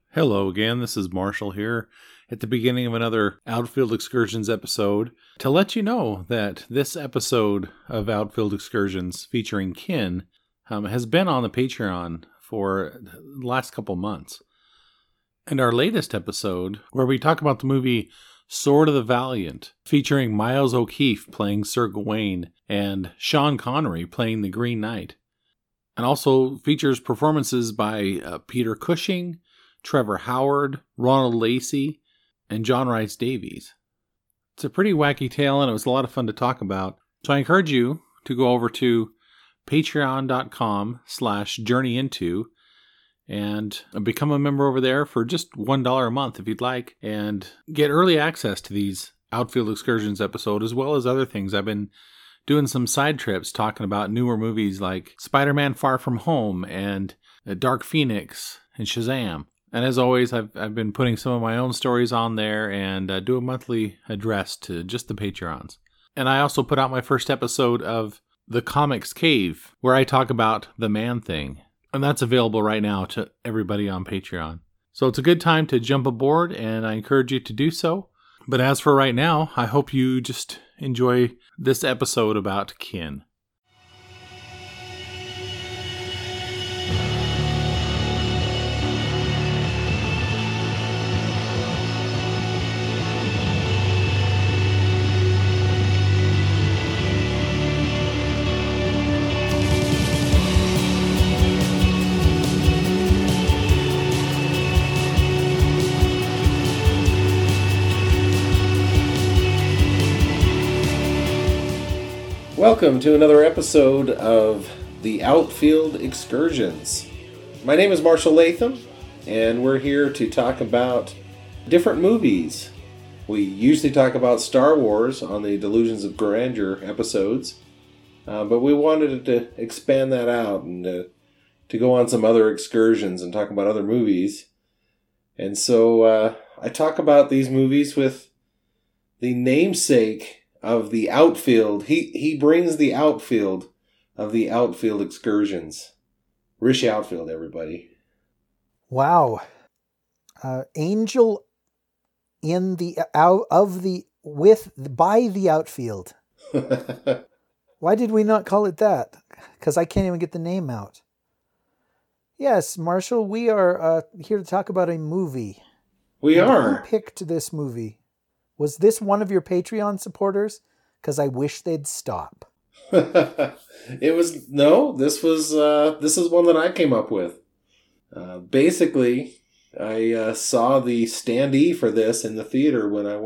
Hello again, this is Marshall here at the beginning of another Outfield Excursions episode to let you know that this episode of Outfield Excursions featuring Kin has been on the Patreon for the last couple months. And our latest episode, where we talk about the movie Sword of the Valiant, featuring Miles O'Keefe playing Sir Gawain and Sean Connery playing the Green Knight, and also features performances by Peter Cushing, Trevor Howard, Ronald Lacey, and John Rhys Davies. It's a pretty wacky tale, and it was a lot of fun to talk about. So I encourage you to go over to patreon.com/journeyinto and become a member over there for just $1 a month if you'd like, and get early access to these Outfield Excursions episodes, as well as other things. I've been doing some side trips talking about newer movies like Spider-Man Far From Home and Dark Phoenix and Shazam. And as always, I've been putting some of my own stories on there and do a monthly address to just the Patreons. And I also put out my first episode of The Comics Cave, where I talk about the Man-Thing. And that's available right now to everybody on Patreon. So it's a good time to jump aboard, and I encourage you to do so. But as for right now, I hope you just enjoy this episode about Kin. Welcome to another episode of the Outfield Excursions. My name is Marshall Latham, and we're here to talk about different movies. We usually talk about Star Wars on the Delusions of Grandeur episodes, but we wanted to expand that out and to go on some other excursions and talk about other movies. And so I talk about these movies with the namesake of the outfield. He brings the outfield of the Outfield Excursions. Rish Outfield, everybody. Wow. Angel in the by the outfield. Why did we not call it that? Because I can't even get the name out. Yes, Marshall, we are here to talk about a movie. We are. Who picked this movie? Was this one of your Patreon supporters? Because I wish they'd stop. This is one that I came up with. Basically, I saw the standee for this in the theater when I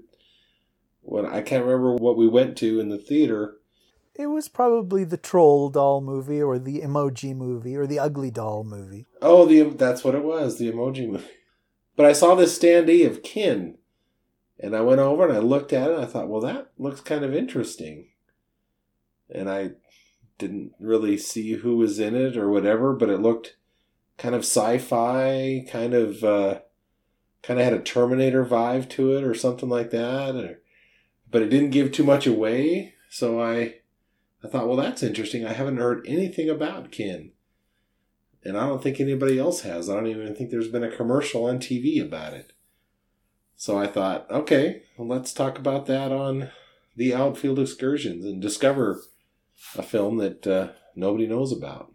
can't remember what we went to in the theater. It was probably the Troll Doll movie or the Emoji movie or the Ugly Doll movie. Oh, that's what it was, the Emoji movie. But I saw this standee of Kin. And I went over and I looked at it and I thought, well, that looks kind of interesting. And I didn't really see who was in it or whatever, but it looked kind of sci-fi, kind of had a Terminator vibe to it or something like that. But it didn't give too much away. So I thought, well, that's interesting. I haven't heard anything about Kin. And I don't think anybody else has. I don't even think there's been a commercial on TV about it. So I thought, okay, well, let's talk about that on the Outfield Excursions and discover a film that nobody knows about.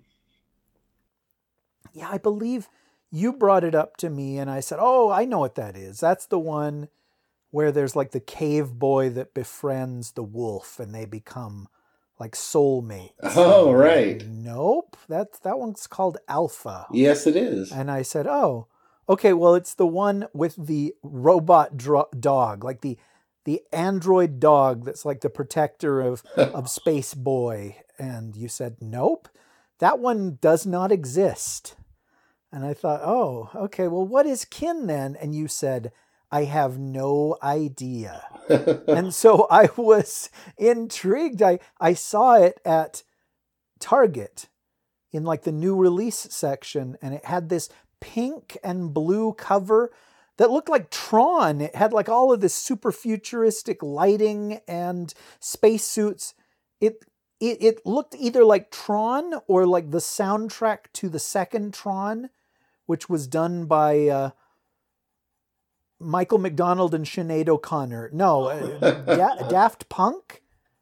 Yeah, I believe you brought it up to me and I said, oh, I know what that is. That's the one where there's like the cave boy that befriends the wolf and they become like soulmates. Oh, right. Nope, that one's called Alpha. Yes, it is. And I said, oh, okay, well, it's the one with the robot dog, like the android dog that's like the protector of Space Boy. And you said, nope, that one does not exist. And I thought, oh, okay, well, what is Kin then? And you said, I have no idea. And so I was intrigued. I saw it at Target in like the new release section, and it had this pink and blue cover that looked like Tron. It had like all of this super futuristic lighting and spacesuits. It looked either like Tron or like the soundtrack to the second Tron, which was done by Michael McDonald and Sinead O'Connor. No, Daft Punk?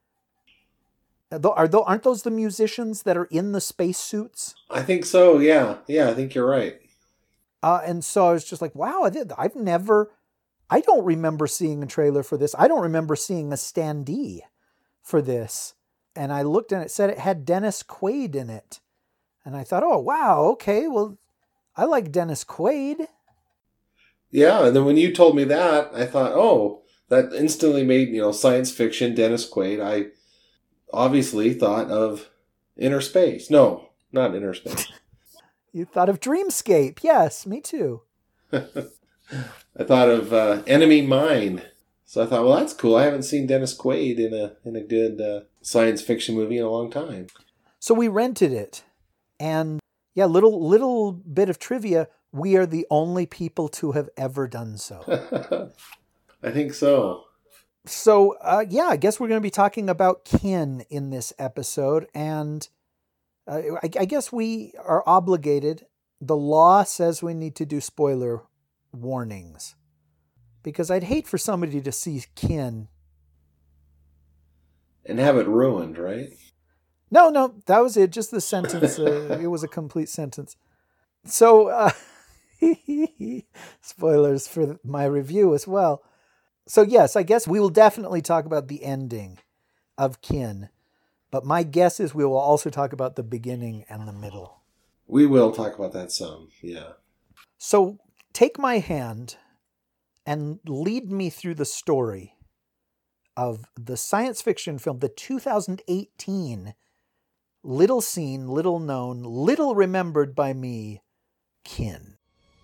Aren't those the musicians that are in the spacesuits? I think so, yeah. Yeah, I think you're right. And so I was just like, wow, I don't remember seeing a trailer for this. I don't remember seeing a standee for this. And I looked and it said it had Dennis Quaid in it. And I thought, oh, wow, okay, well, I like Dennis Quaid. Yeah, and then when you told me that, I thought, oh, that instantly made, science fiction, Dennis Quaid. I obviously thought of Inner Space. No, not Inner Space. You thought of Dreamscape. Yes, me too. I thought of Enemy Mine. So I thought, well, that's cool. I haven't seen Dennis Quaid in a good science fiction movie in a long time. So we rented it. And yeah, little bit of trivia. We are the only people to have ever done so. I think so. So, I guess we're going to be talking about Kin in this episode. And I guess we are obligated. The law says we need to do spoiler warnings. Because I'd hate for somebody to see Kin. And have it ruined, right? No, that was it. Just the sentence. It was a complete sentence. So, spoilers for my review as well. So yes, I guess we will definitely talk about the ending of Kin. But my guess is we will also talk about the beginning and the middle. We will talk about that some, yeah. So take my hand and lead me through the story of the science fiction film, the 2018 little seen, little known, little remembered by me, Kin.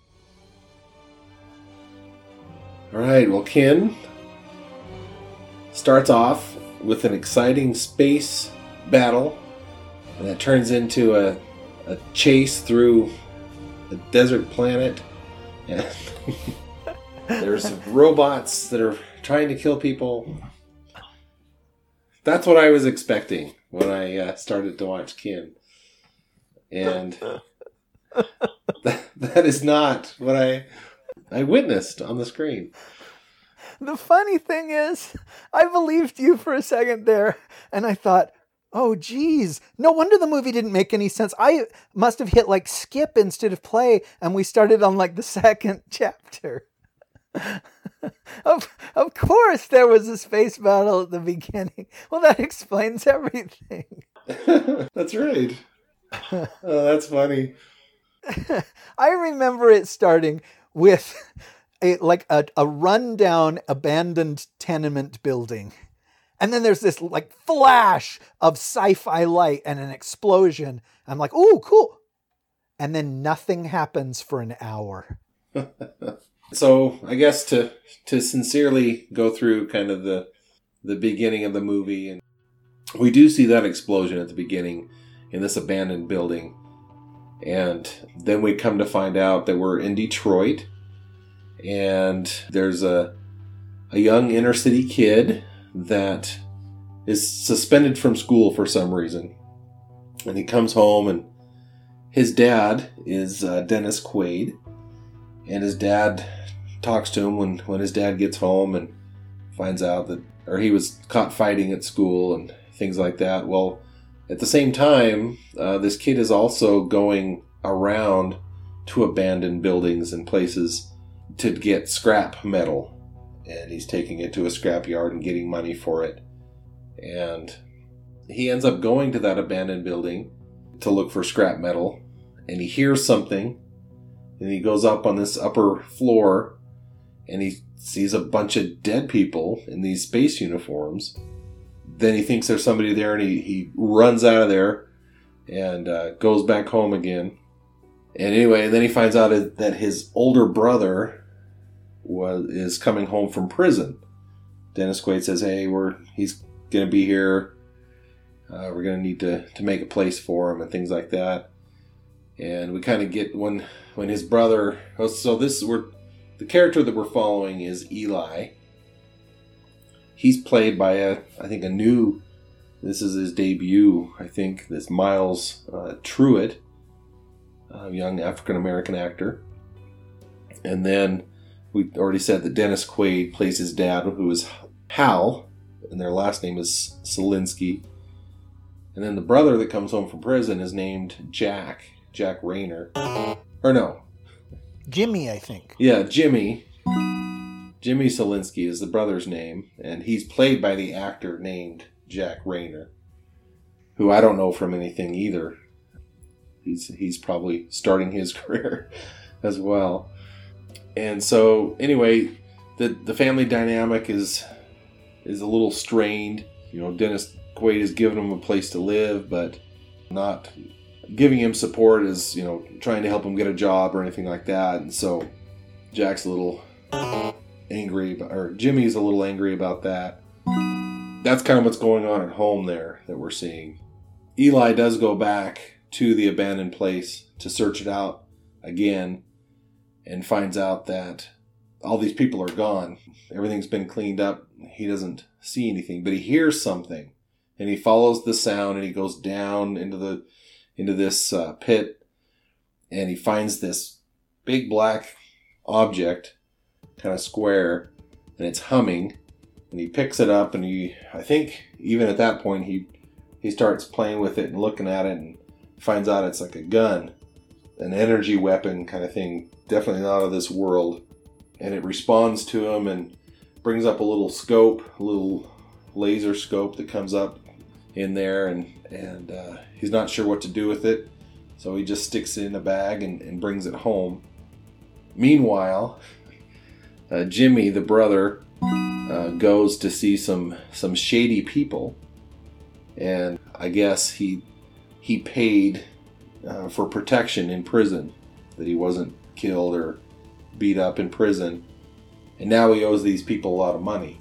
All right, well, Kin starts off with an exciting space battle, and that turns into a chase through a desert planet, and there's robots that are trying to kill people. That's what I was expecting when I started to watch Kin. And that is not what I witnessed on the screen. The funny thing is, I believed you for a second there, and I thought, oh, geez, no wonder the movie didn't make any sense. I must have hit like skip instead of play, and we started on like the second chapter. Of course there was a space battle at the beginning. Well, that explains everything. That's right. Oh, that's funny. I remember it starting with a rundown abandoned tenement building. And then there's this like flash of sci-fi light and an explosion. I'm like, ooh, cool. And then nothing happens for an hour. So I guess to sincerely go through kind of the beginning of the movie, and we do see that explosion at the beginning in this abandoned building. And then we come to find out that we're in Detroit, and there's a young inner city kid that is suspended from school for some reason. And he comes home, and his dad is Dennis Quaid. And his dad talks to him when his dad gets home and finds out that, or he was caught fighting at school and things like that. Well, at the same time, this kid is also going around to abandoned buildings and places to get scrap metal. And he's taking it to a scrap yard and getting money for it. And he ends up going to that abandoned building to look for scrap metal. And he hears something. And he goes up on this upper floor. And he sees a bunch of dead people in these space uniforms. Then he thinks there's somebody there, and he runs out of there and goes back home again. And anyway, and then he finds out that his older brother is coming home from prison. Dennis Quaid says, hey, he's going to be here. We're going to need to make a place for him and things like that. And we kind of get when his brother... So the character that we're following is Eli. He's played by this is his debut, I think, this Miles Truitt. a young African-American actor. And then we already said that Dennis Quaid plays his dad, who is Hal, and their last name is Selinsky. And then the brother that comes home from prison is named Jack Rayner. Or no. Jimmy, I think. Yeah, Jimmy. Jimmy Selinsky is the brother's name, and he's played by the actor named Jack Rayner, who I don't know from anything either. He's probably starting his career as well. And so, anyway, the family dynamic is a little strained. You know, Dennis Quaid has given him a place to live, but not giving him support as, you know, trying to help him get a job or anything like that. And so Jack's a little angry, or Jimmy's a little angry about that. That's kind of what's going on at home there that we're seeing. Eli does go back to the abandoned place to search it out again and finds out that all these people are gone. Everything's been cleaned up. He doesn't see anything, but he hears something, and he follows the sound, and he goes down into this pit, and he finds this big black object, kind of square, and it's humming, and he picks it up, and I think even at that point he starts playing with it and looking at it and finds out it's like a gun, an energy weapon kind of thing, definitely not of this world. And it responds to him and brings up a little scope, a little laser scope that comes up in there, and he's not sure what to do with it, so he just sticks it in a bag and brings it home. Meanwhile, Jimmy, the brother, goes to see some shady people, and I guess he paid for protection in prison, that he wasn't killed or beat up in prison, and now he owes these people a lot of money,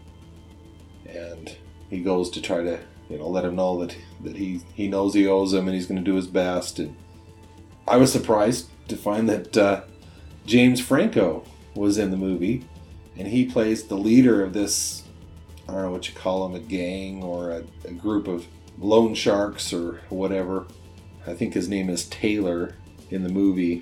and he goes to try to, you know, let him know that he knows he owes him, and he's going to do his best. And I was surprised to find that James Franco was in the movie, and he plays the leader of this, I don't know what you call them, a gang or a group of loan sharks or whatever. I think his name is Taylor in the movie,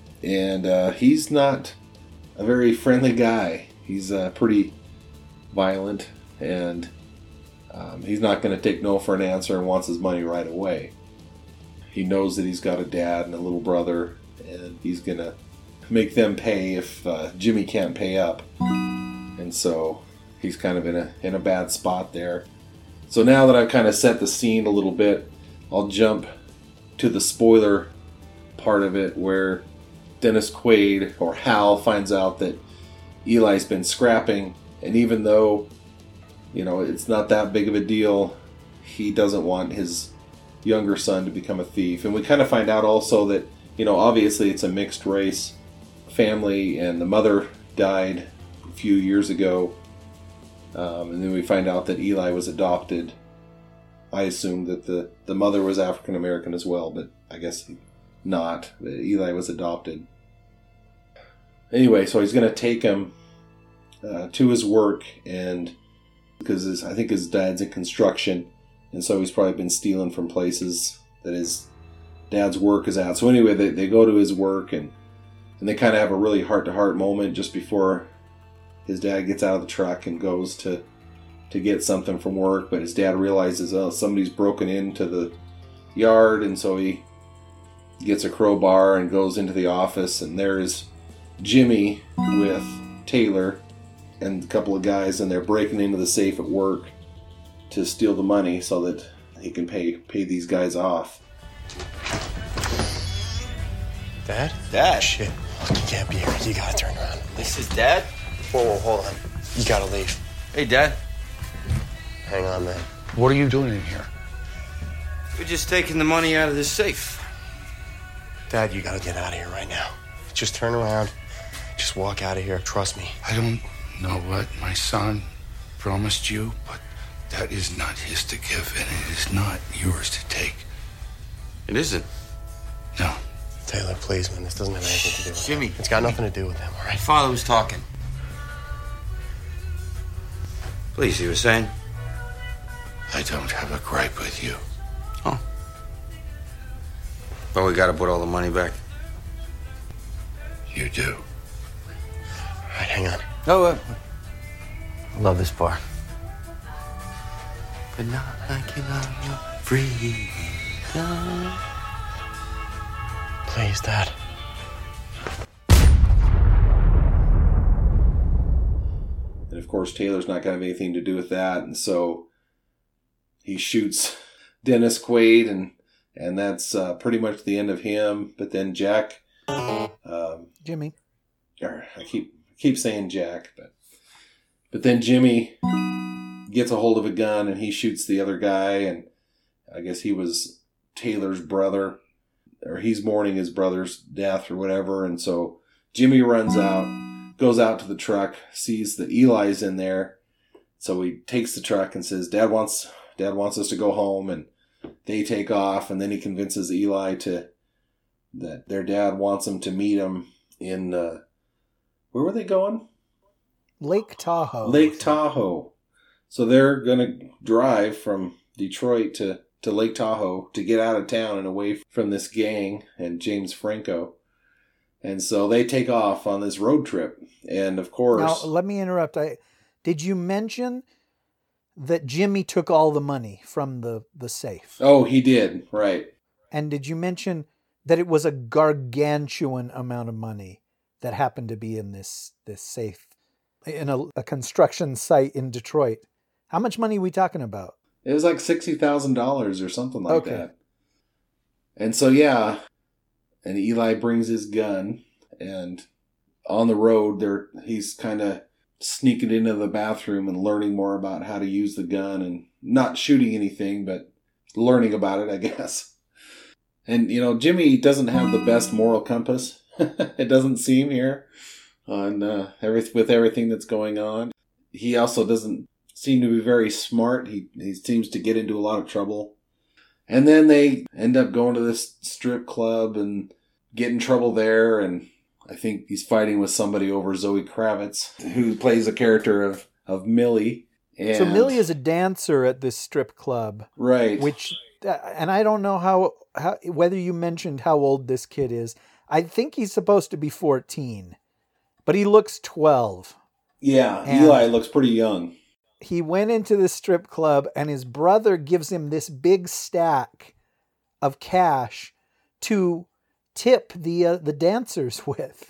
and he's not a very friendly guy. He's pretty violent, and he's not going to take no for an answer and wants his money right away. He knows that he's got a dad and a little brother, and he's going to make them pay if Jimmy can't pay up. And so he's kind of in a bad spot there. So now that I've kind of set the scene a little bit, I'll jump to the spoiler part of it, where Dennis Quaid, or Hal, finds out that Eli's been scrapping, and even though, you know, it's not that big of a deal, he doesn't want his younger son to become a thief. And we kind of find out also that, you know, obviously it's a mixed race family, and the mother died a few years ago, and then we find out that Eli was adopted. I assumed that the mother was African American as well, but I guess not. Eli was adopted. Anyway, so he's going to take him to his work, and because I think his dad's in construction, and so he's probably been stealing from places that his dad's work is at. So anyway, they go to his work, and they kind of have a really heart-to-heart moment just before his dad gets out of the truck and goes to get something from work, but his dad realizes, oh, somebody's broken into the yard, and so he gets a crowbar and goes into the office, and there's Jimmy with Taylor and a couple of guys, and they're breaking into the safe at work to steal the money so that he can pay these guys off. Dad? Dad? Shit. Look, you can't be here. You gotta turn around. This is Dad? Whoa, hold on. You gotta leave. Hey, Dad. Hang on, man. What are you doing in here? We're just taking the money out of this safe. Dad, you gotta get out of here right now. Just turn around. Just walk out of here. Trust me. I don't know what my son promised you, but that is not his to give, and it is not yours to take. It isn't? No. Taylor, please, man. This doesn't have anything to do with Jimmy. him. It's got nothing to do with him, all My right? father was talking. Please, you were saying? I don't have a gripe with you. Oh. But we gotta put all the money back. You do. All right, hang on. Oh, I love this part. But not like you love your freedom. Please, Dad. And of course, Taylor's not going to have anything to do with that. And so he shoots Dennis Quaid, and that's pretty much the end of him. But then Jack... Jimmy. Or I keep saying Jack, but then Jimmy gets a hold of a gun and he shoots the other guy, and I guess he was Taylor's brother, or he's mourning his brother's death or whatever. And so Jimmy runs out, goes out to the truck, sees that Eli's in there. So he takes the truck and says, Dad wants us to go home, and they take off. And then he convinces Eli that their dad wants him to meet him in, where were they going? Lake Tahoe. Lake Tahoe. So they're going to drive from Detroit to Lake Tahoe to get out of town and away from this gang and James Franco. And so they take off on this road trip. And of course... Now, let me interrupt. Did you mention that Jimmy took all the money from the safe? Oh, he did. Right. And did you mention that it was a gargantuan amount of money that happened to be in this safe in a construction site in Detroit? How much money are we talking about? It was like $60,000 or something like that. And so, yeah. And Eli brings his gun, and on the road, he's kind of sneaking into the bathroom and learning more about how to use the gun, and not shooting anything, but learning about it, I guess. And, Jimmy doesn't have the best moral compass. It doesn't seem here on with everything that's going on. He also doesn't seem to be very smart. He seems to get into a lot of trouble. And then they end up going to this strip club and get in trouble there. And I think he's fighting with somebody over Zoe Kravitz, who plays a character of Millie. And, so Millie is a dancer at this strip club. Right. And I don't know how whether you mentioned how old this kid is. I think he's supposed to be 14, but he looks 12. Yeah, and Eli looks pretty young. He went into the strip club, and his brother gives him this big stack of cash to tip the dancers with.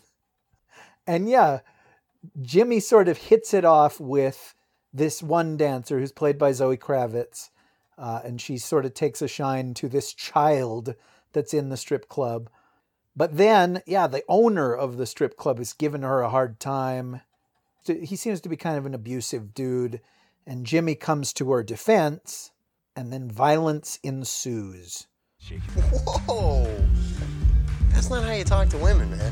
And yeah, Jimmy sort of hits it off with this one dancer who's played by Zoe Kravitz. And she sort of takes a shine to this child that's in the strip club. But then, yeah, the owner of the strip club is giving her a hard time. He seems to be kind of an abusive dude. And Jimmy comes to her defense, and then violence ensues. Whoa! That's not how you talk to women, man.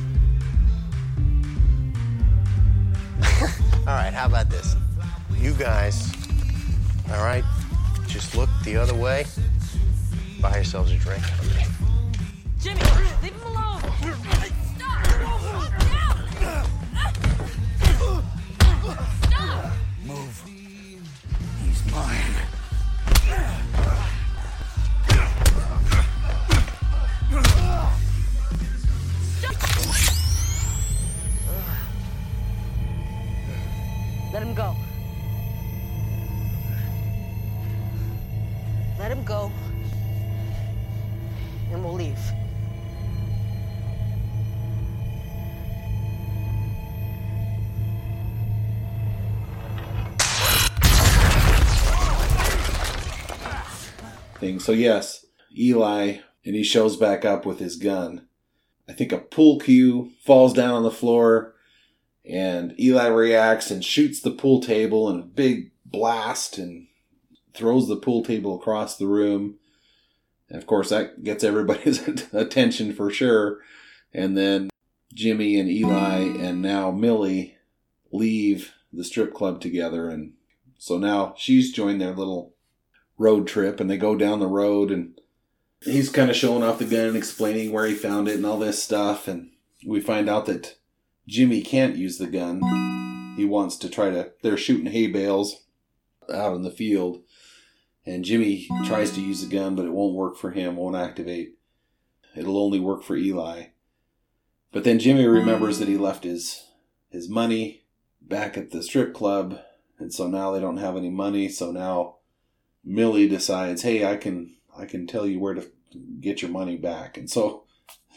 All right, how about this? You guys, all right, just look the other way. Buy yourselves a drink. Okay. Jimmy, leave him alone. Stop. Stop. Move. He's mine. Let him go. Let him go. And we'll leave. So yes, Eli, and he shows back up with his gun. I think a pool cue falls down on the floor, and Eli reacts and shoots the pool table in a big blast and throws the pool table across the room. And of course, that gets everybody's attention for sure. And then Jimmy and Eli and now Millie leave the strip club together. And so now she's joined their little road trip, and they go down the road, and he's kind of showing off the gun and explaining where he found it and all this stuff. And we find out that Jimmy can't use the gun. He wants to they're shooting hay bales out in the field, and Jimmy tries to use the gun, but it won't work for him, won't activate. It'll only work for Eli. But then Jimmy remembers that he left his money back at the strip club, and so now they don't have any money. So now Millie decides, hey, I can tell you where to get your money back. And so,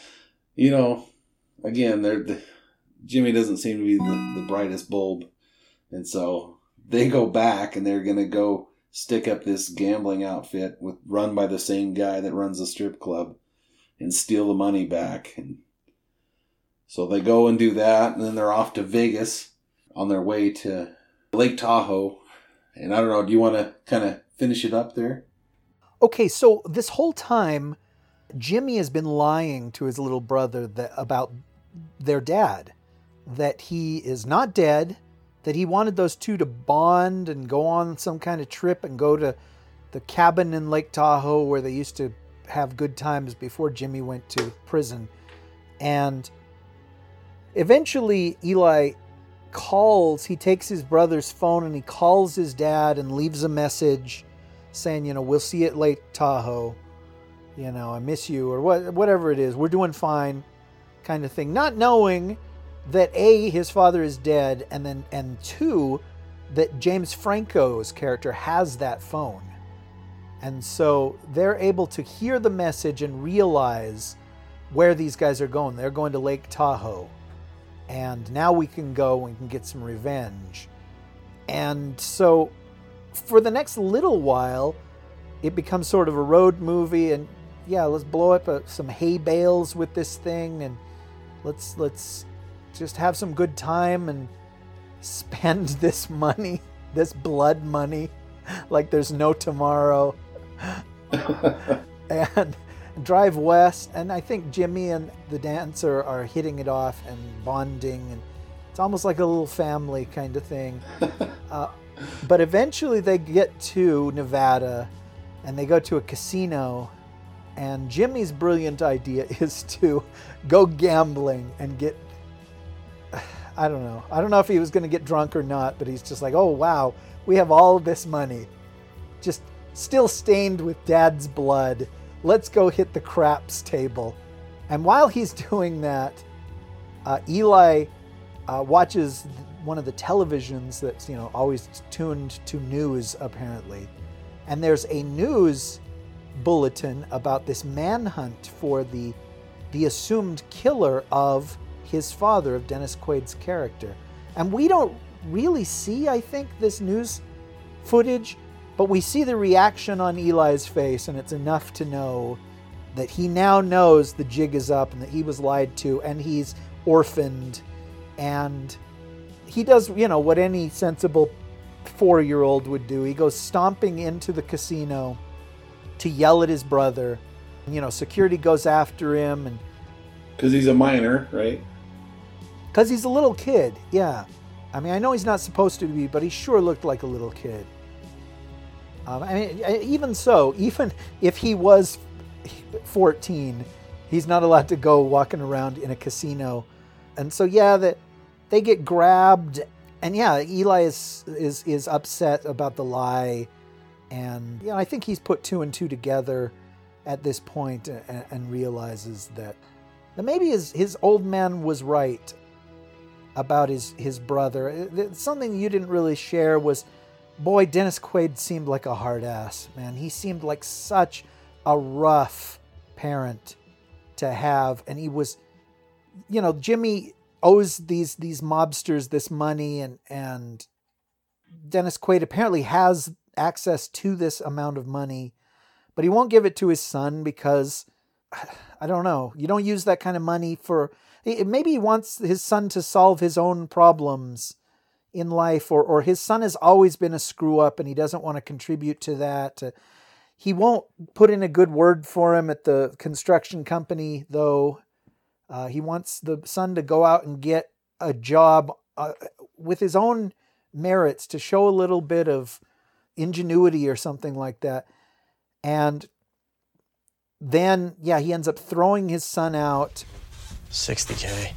again, Jimmy doesn't seem to be the brightest bulb. And so they go back, and they're going to go stick up this gambling outfit run by the same guy that runs the strip club and steal the money back. And so they go and do that, and then they're off to Vegas on their way to Lake Tahoe. And I don't know, do you want to kind of finish it up there? Okay, so this whole time, Jimmy has been lying to his little brother about their dad, that he is not dead, that he wanted those two to bond and go on some kind of trip and go to the cabin in Lake Tahoe where they used to have good times before Jimmy went to prison. And eventually Eli he takes his brother's phone and he calls his dad and leaves a message saying, we'll see you at Lake Tahoe. I miss you, or whatever it is. We're doing fine, kind of thing. Not knowing that A, his father is dead, and two, that James Franco's character has that phone. And so they're able to hear the message and realize where these guys are going. They're going to Lake Tahoe. And now we can go and can get some revenge. And so for the next little while, it becomes sort of a road movie, and let's blow up some hay bales with this thing, and let's just have some good time and spend this money, this blood money, like there's no tomorrow, and drive west. And I think Jimmy and the dancer are hitting it off and bonding, and it's almost like a little family kind of thing. But eventually they get to Nevada, and they go to a casino, and Jimmy's brilliant idea is to go gambling and get, I don't know if he was going to get drunk or not, but he's just like, oh wow, we have all this money, just still stained with Dad's blood. Let's go hit the craps table. And while he's doing that, Eli watches one of the televisions that's always tuned to news, apparently, and there's a news bulletin about this manhunt for the assumed killer of his father, of Dennis Quaid's character. And we don't really see, I think, this news footage, but we see the reaction on Eli's face, and it's enough to know that he now knows the jig is up and that he was lied to and he's orphaned. And he does, what any sensible 4-year-old would do. He goes stomping into the casino to yell at his brother. Security goes after him, and because he's a minor, right? Because he's a little kid, yeah. I mean, I know he's not supposed to be, but he sure looked like a little kid. Even so, even if he was 14, he's not allowed to go walking around in a casino. And so, that they get grabbed, and Eli is upset about the lie, and I think he's put 2 and 2 together at this point and realizes that maybe his old man was right about his brother. Something you didn't really share was, boy, Dennis Quaid seemed like a hard ass, man. He seemed like such a rough parent to have, and he was, Jimmy owes these mobsters this money, and Dennis Quaid apparently has access to this amount of money, but he won't give it to his son because, I don't know, you don't use that kind of money for, maybe he wants his son to solve his own problems in life, or his son has always been a screw up and he doesn't want to contribute to that. He won't put in a good word for him at the construction company, though. He wants the son to go out and get a job with his own merits, to show a little bit of ingenuity or something like that. And then, he ends up throwing his son out. $60K.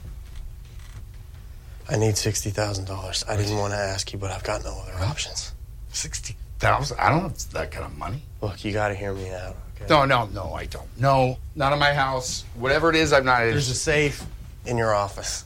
I need $60,000. I didn't want to ask you, but I've got no other options. $60,000? I don't have that kind of money. Look, you got to hear me out, okay? No, I don't. No, not in my house. Whatever it is, I'm not. There's a safe in your office.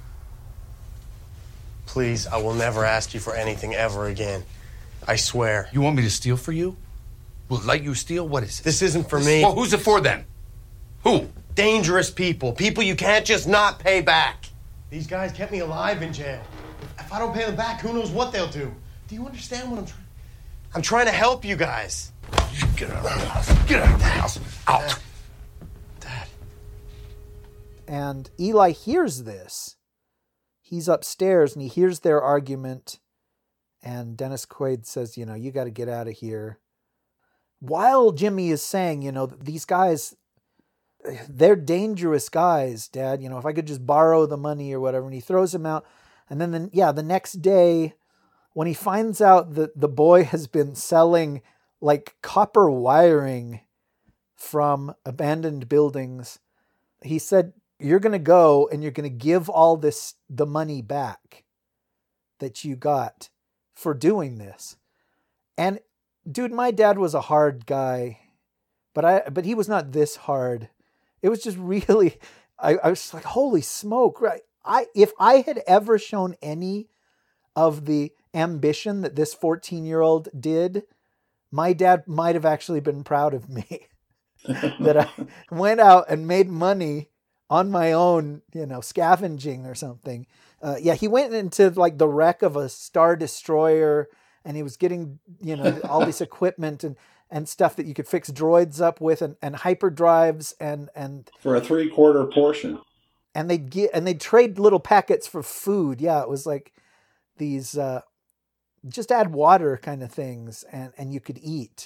Please, I will never ask you for anything ever again. I swear. You want me to steal for you? We'll let you steal? What is it? This isn't for me. Well, who's it for then? Who? Dangerous people. People you can't just not pay back. These guys kept me alive in jail. If I don't pay them back, who knows what they'll do? Do you understand what I'm trying? I'm trying to help you guys. Get out of the house. Get out of the house. Out. Dad. And Eli hears this. He's upstairs and he hears their argument. And Dennis Quaid says, you got to get out of here. While Jimmy is saying, these guys, they're dangerous guys, Dad. If I could just borrow the money or whatever. And he throws him out. And then, the next day, when he finds out that the boy has been selling like copper wiring from abandoned buildings, he said, you're going to go and you're going to give all the money back that you got for doing this. And dude, my dad was a hard guy, but he was not this hard. It was just really, I was like, holy smoke, right? If I had ever shown any of the ambition that this 14-year-old did, my dad might have actually been proud of me that I went out and made money on my own, scavenging or something. He went into like the wreck of a Star Destroyer and he was getting, all this equipment and stuff that you could fix droids up with and hyperdrives and for a 3/4 portion. And they'd trade little packets for food. Yeah, it was like these just add water kind of things and you could eat.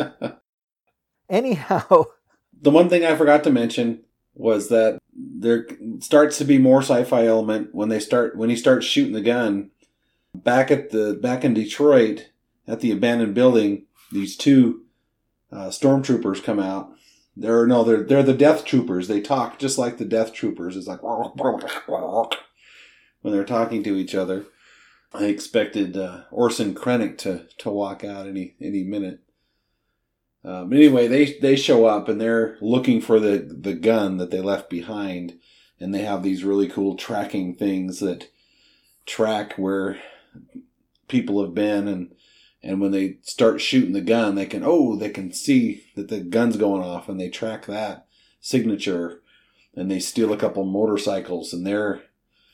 Anyhow. The one thing I forgot to mention was that there starts to be more sci-fi element when he starts shooting the gun. Back in Detroit at the abandoned building, these two stormtroopers come out. They're the Death Troopers. They talk just like the Death Troopers. It's like when they're talking to each other. I expected Orson Krennic to walk out any minute. But anyway, they show up and they're looking for the gun that they left behind, and they have these really cool tracking things that track where people have been, and when they start shooting the gun, they can see that the gun's going off, and they track that signature, and they steal a couple motorcycles, and they're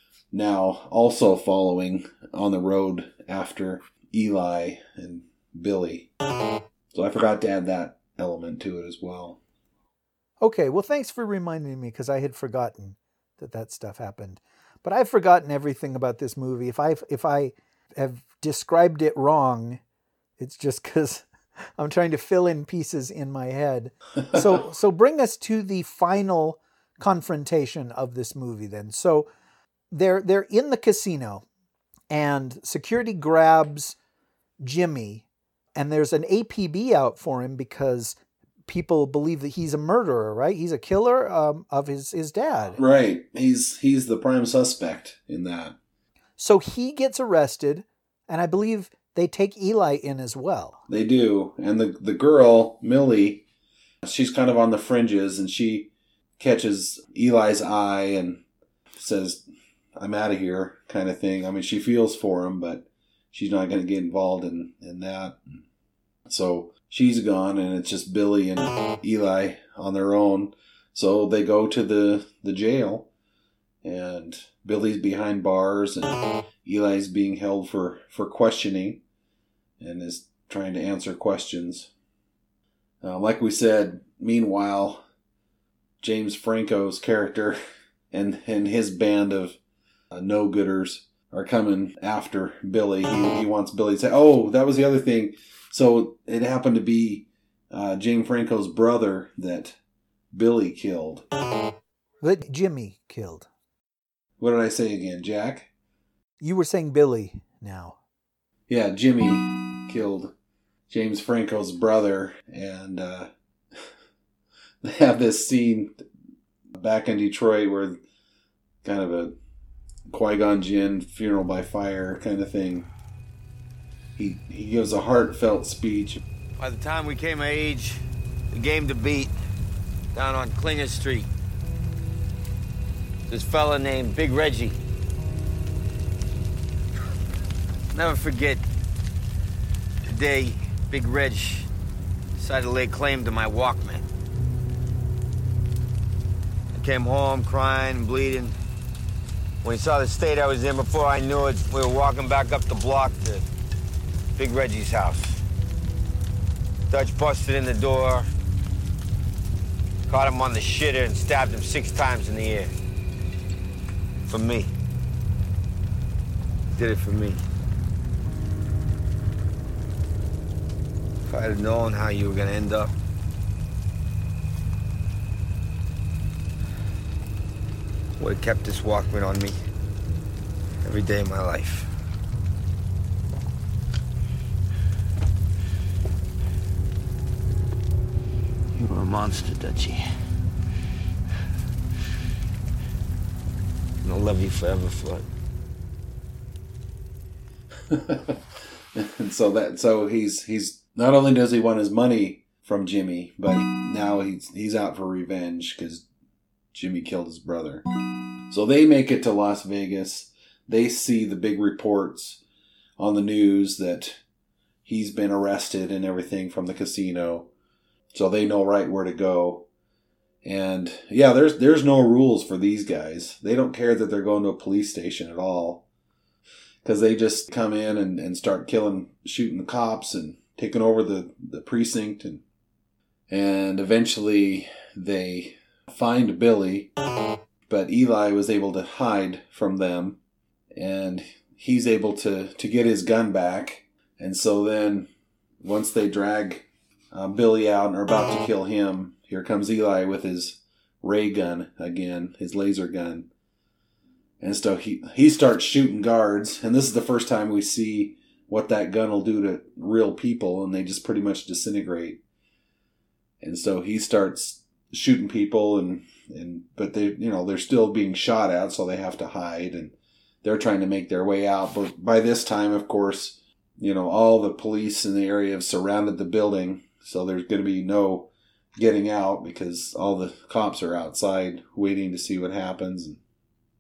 now also following on the road after Eli and Billy. So I forgot to add that element to it as well. Okay, well, thanks for reminding me, because I had forgotten that stuff happened. But I've forgotten everything about this movie. If I have described it wrong, it's just because I'm trying to fill in pieces in my head. So bring us to the final confrontation of this movie then. So they're in the casino, and security grabs Jimmy. And there's an APB out for him because people believe that he's a murderer, right? He's a killer of his dad. Right. He's the prime suspect in that. So he gets arrested, and I believe they take Eli in as well. They do. And the girl, Millie, she's kind of on the fringes, and she catches Eli's eye and says, I'm out of here, kind of thing. I mean, she feels for him, but she's not going to get involved in that. So she's gone, and it's just Billy and Eli on their own. So they go to the jail, and Billy's behind bars, and Eli's being held for questioning and is trying to answer questions. Like we said, meanwhile, James Franco's character and his band of no-gooders are coming after Billy. He wants Billy to say, oh, that was the other thing. So it happened to be James Franco's brother that Billy killed. That Jimmy killed. What did I say again, Jack? You were saying Billy now. Yeah, Jimmy killed James Franco's brother, and they have this scene back in Detroit where kind of a Qui-Gon Jinn funeral by fire kind of thing. He gives a heartfelt speech. By the time we came of age, the game to beat down on Klinger Street. This fella named Big Reggie. Never forget the day Big Reg decided to lay claim to my Walkman. I came home crying and bleeding. When he saw the state I was in, before I knew it, we were walking back up the block to Big Reggie's house. Dutch busted in the door, caught him on the shitter and stabbed him 6 times in the ear. For me. Did it for me. If I had known how you were gonna end up, would have kept this Walkman on me every day of my life. You were a monster, Dutchie. And I'll love you forever for it. And so he's not only does he want his money from Jimmy, but now he's out for revenge because Jimmy killed his brother. So they make it to Las Vegas. They see the big reports on the news that he's been arrested and everything from the casino. So they know right where to go. And yeah, there's no rules for these guys. They don't care that they're going to a police station at all. Because they just come in and start shooting the cops and taking over the precinct. And eventually they find Billy. But Eli was able to hide from them. And he's able to get his gun back. And so then once they drag Billy out and are about to kill him, here comes Eli with his ray gun again, his laser gun. And so he starts shooting guards. And this is the first time we see what that gun will do to real people. And they just pretty much disintegrate. And so he starts shooting people, but they're still being shot at, so they have to hide. And they're trying to make their way out. But by this time, of course, all the police in the area have surrounded the building. So there's going to be no getting out because all the cops are outside waiting to see what happens. And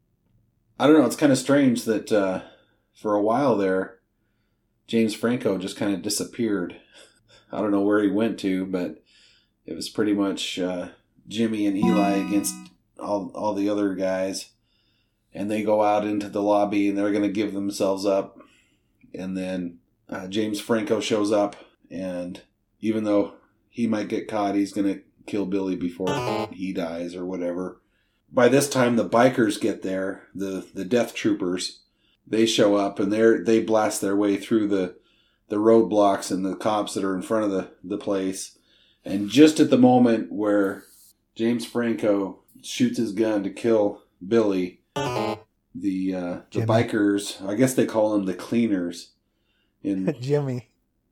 I don't know. It's kind of strange that for a while there, James Franco just kind of disappeared. I don't know where he went to, but it was pretty much Jimmy and Eli against all the other guys. And they go out into the lobby and they're going to give themselves up. And then James Franco shows up, and even though he might get caught, he's going to kill Billy before he dies or whatever. By this time, the bikers get there, the death troopers. They show up, and they blast their way through the roadblocks and the cops that are in front of the place. And just at the moment where James Franco shoots his gun to kill Billy, the bikers, I guess they call them the cleaners. Jimmy.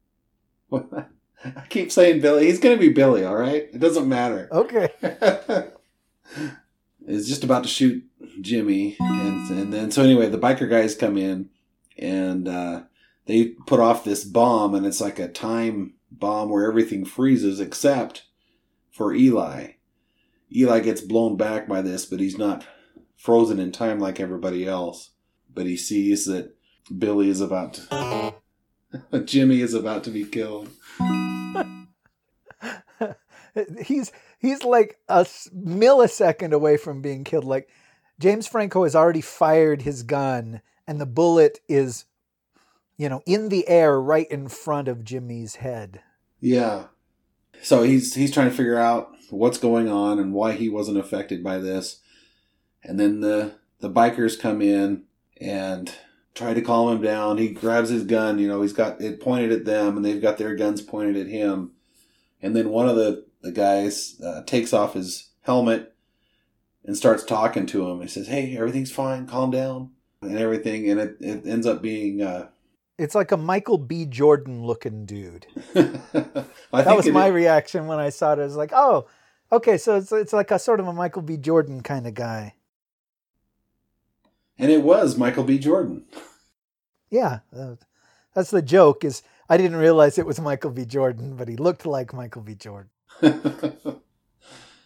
I keep saying Billy. He's going to be Billy, all right? It doesn't matter. Okay. Is just about to shoot Jimmy. And then, so anyway, the biker guys come in and they put off this bomb, and it's like a time bomb where everything freezes except for Eli. Eli gets blown back by this, but he's not frozen in time like everybody else. But he sees that Billy is about to... Jimmy is about to be killed. He's like a millisecond away from being killed. Like, James Franco has already fired his gun, and the bullet is, in the air right in front of Jimmy's head. Yeah. So he's trying to figure out what's going on and why he wasn't affected by this. And then the bikers come in and try to calm him down. He grabs his gun, he's got it pointed at them, and they've got their guns pointed at him. And then one of the guys takes off his helmet and starts talking to him. He says, "Hey, everything's fine, calm down," and everything. And it ends up being... it's like a Michael B. Jordan looking dude. That was my reaction when I saw it. I was like, oh, okay, so it's like a sort of a Michael B. Jordan kind of guy. And it was Michael B. Jordan. Yeah, that's the joke, is I didn't realize it was Michael B. Jordan, but he looked like Michael B. Jordan.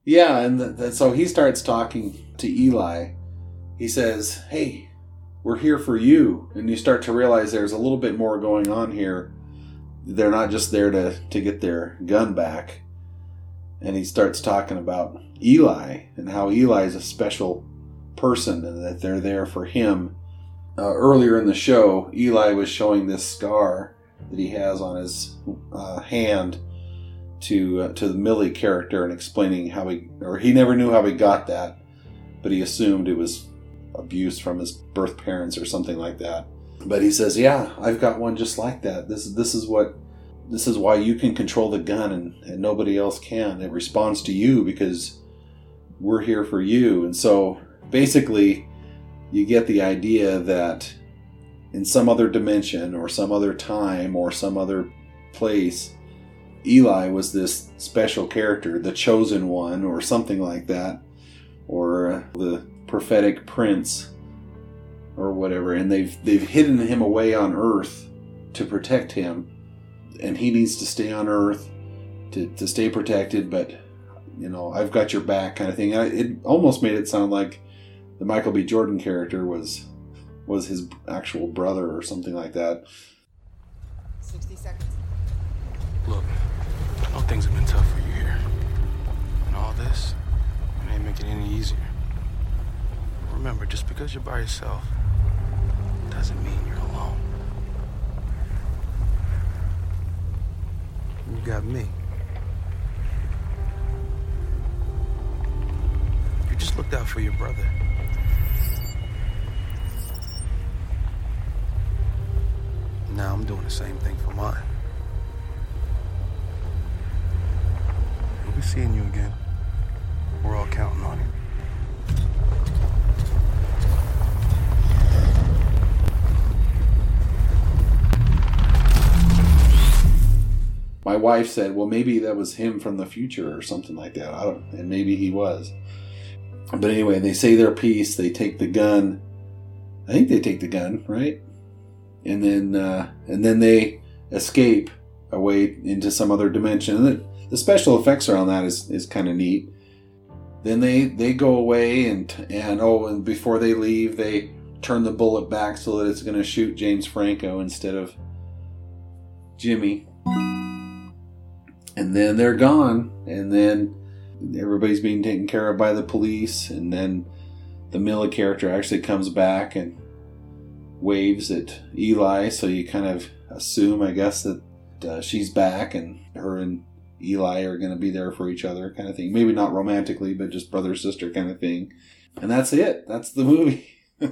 Yeah, and so he starts talking to Eli. He says, "Hey, we're here for you." And you start to realize there's a little bit more going on here. They're not just there to get their gun back. And he starts talking about Eli and how Eli is a special person and that they're there for him. Earlier in the show, Eli was showing this scar that he has on his hand to the Millie character and explaining how he never knew how he got that, but he assumed it was abuse from his birth parents or something like that. But he says, "Yeah, I've got one just like that. This is why you can control the gun and nobody else can. It responds to you because we're here for you." And so basically you get the idea that in some other dimension or some other time or some other place, Eli was this special character, the chosen one or something like that, or the prophetic prince or whatever, and they've hidden him away on Earth to protect him, and he needs to stay on Earth to stay protected, but I've got your back kind of thing. It almost made it sound like the Michael B. Jordan character was his actual brother or something like that. 60 seconds. Look, I know things have been tough for you here. And all this, it ain't making it any easier. Remember, just because you're by yourself doesn't mean you're alone. You got me. You just looked out for your brother. Now I'm doing the same thing for mine. We'll be seeing you again. We're all counting on you. My wife said, well, maybe that was him from the future or something like that. And maybe he was. But anyway, they say their piece. They take the gun. I think they take the gun, right? And then they escape away into some other dimension. And the special effects around that is kind of neat. Then they go away and before they leave, they turn the bullet back so that it's going to shoot James Franco instead of Jimmy. And then they're gone. And then everybody's being taken care of by the police. And then the Mila character actually comes back and waves at Eli. So you kind of assume, I guess, that she's back and her and Eli are going to be there for each other kind of thing. Maybe not romantically, but just brother-sister kind of thing. And that's it. That's the movie.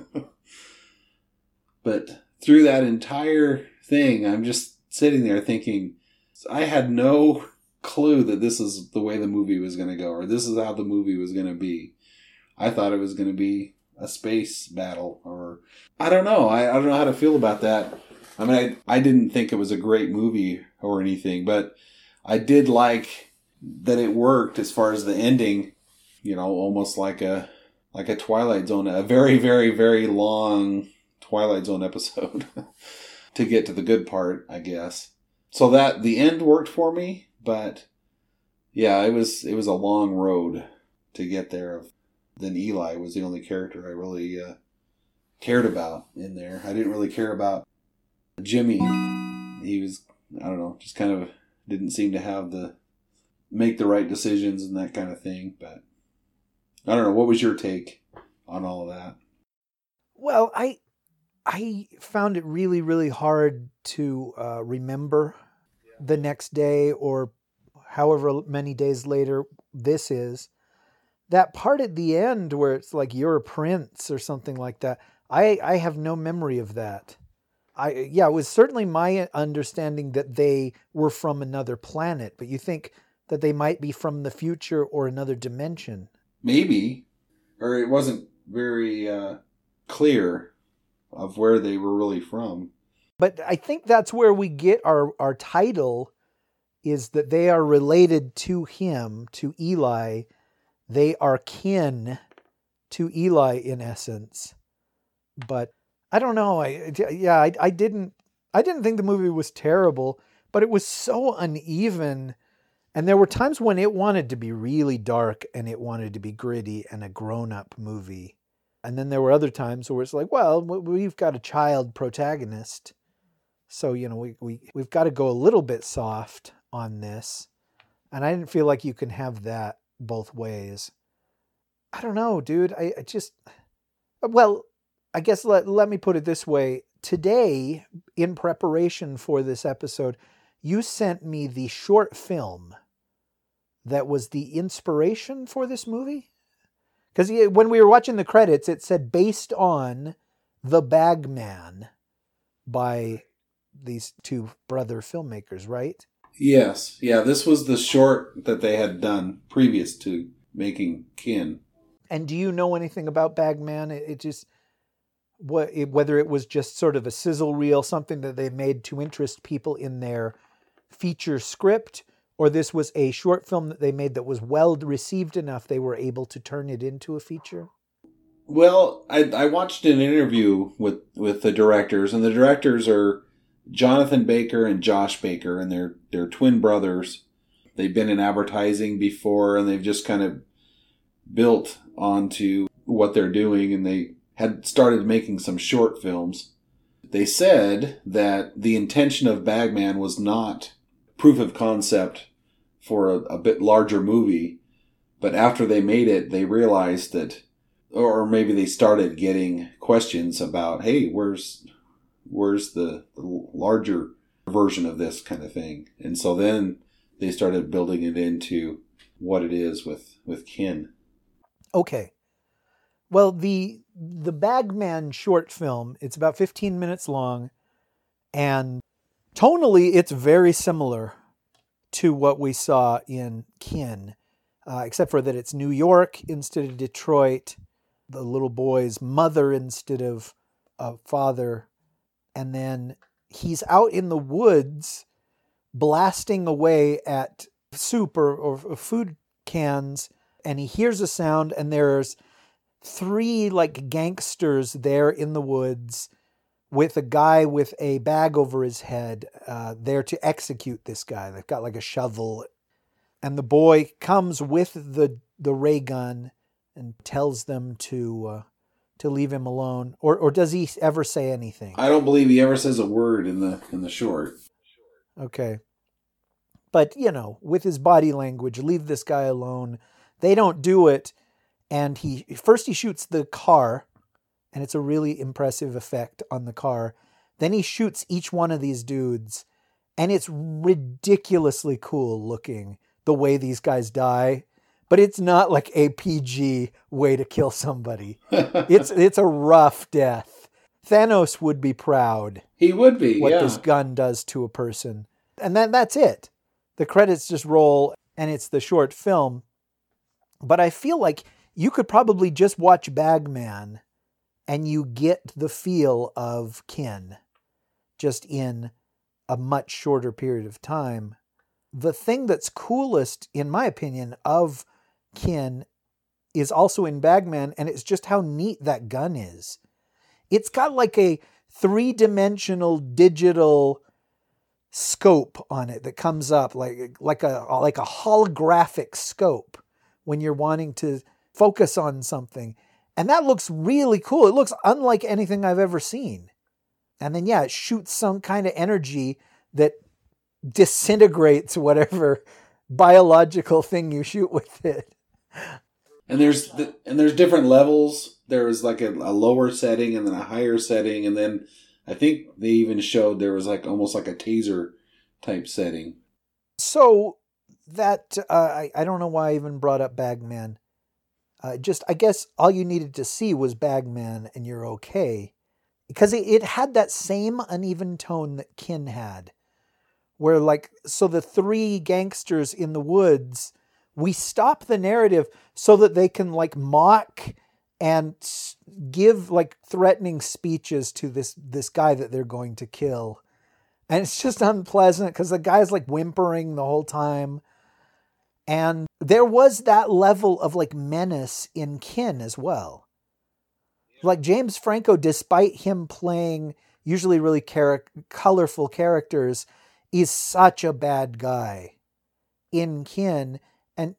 But through that entire thing, I'm just sitting there thinking, I had no clue that this is the way the movie was going to go, or this is how the movie was going to be. I thought it was going to be a space battle, or I don't know. I don't know how to feel about that. I mean, I didn't think it was a great movie or anything, but I did like that it worked as far as the ending, almost like a Twilight Zone, a very, very, very long Twilight Zone episode to get to the good part, I guess. So that the end worked for me, but yeah, it was a long road to get there. Then Eli was the only character I really cared about in there. I didn't really care about Jimmy. He was, I don't know, just kind of didn't seem to make the right decisions and that kind of thing. But I don't know. What was your take on all of that? Well, I found it really, really hard to remember the next day or however many days later this is. That part at the end where it's like you're a prince or something like that, I have no memory of that. It was certainly my understanding that they were from another planet, but you think that they might be from the future or another dimension. Maybe. Or it wasn't very clear of where they were really from. But I think that's where we get our title, is that they are related to him, to Eli. They are kin to Eli in essence. But I don't know. I didn't think the movie was terrible, but it was so uneven And there were times when it wanted to be really dark and it wanted to be gritty and a grown-up movie. And then there were other times where it's like, well, we've got a child protagonist. So, you know, we've got to go a little bit soft on this. And I didn't feel like you can have that both ways. I don't know, dude. I just... Well, I guess let me put it this way. Today, in preparation for this episode, you sent me the short film that was the inspiration for this movie. Because when we were watching the credits, it said based on The Bagman by these two brother filmmakers, right? Yes. Yeah, this was the short that they had done previous to making Kin. And do you know anything about Bagman? It just... whether it was just sort of a sizzle reel, something that they made to interest people in their feature script, or this was a short film that they made that was well received enough they were able to turn it into a feature? Well, I watched an interview with the directors, and the directors are Jonathan Baker and Josh Baker, and they're twin brothers. They've been in advertising before, and they've just kind of built onto what they're doing, and they had started making some short films. They said that the intention of Bagman was not proof of concept for a bit larger movie, but after they made it, they realized that, or maybe they started getting questions about, hey, where's the larger version of this kind of thing? And so then they started building it into what it is with Kin. Okay. Well, the Bagman short film, it's about 15 minutes long, and tonally it's very similar to what we saw in Kin, except for that it's New York instead of Detroit, the little boy's mother instead of a father, and then he's out in the woods blasting away at soup or food cans, and he hears a sound, and there's 3 like gangsters there in the woods with a guy with a bag over his head there to execute this guy. They've got like a shovel, and the boy comes with the ray gun and tells them to leave him alone. Or does he ever say anything? I don't believe he ever says a word in the short. Okay. But, you know, with his body language, leave this guy alone. They don't do it. And he shoots the car, and it's a really impressive effect on the car. Then he shoots each one of these dudes, and it's ridiculously cool looking the way these guys die. But it's not like a PG way to kill somebody. It's a rough death. Thanos would be proud. He would be, what this gun does to a person. And that's it. The credits just roll, and it's the short film. But I feel like you could probably just watch Bagman and you get the feel of Kin just in a much shorter period of time. The thing that's coolest, in my opinion, of Kin is also in Bagman, and it's just how neat that gun is. It's got like a 3-dimensional digital scope on it that comes up like a holographic scope when you're wanting to focus on something. And that looks really cool. It looks unlike anything I've ever seen. And then, it shoots some kind of energy that disintegrates whatever biological thing you shoot with it. And there's different levels. There's like a lower setting and then a higher setting. And then I think they even showed there was like almost like a taser type setting. So that, I don't know why I even brought up Bagman. I guess all you needed to see was Bagman and you're okay. Because it had that same uneven tone that Kin had. Where so the 3 gangsters in the woods, we stop the narrative so that they can mock and give threatening speeches to this guy that they're going to kill. And it's just unpleasant because the guy's whimpering the whole time. And there was that level of menace in Kin as well. James Franco, despite him playing usually really colorful characters, is such a bad guy in kin. And,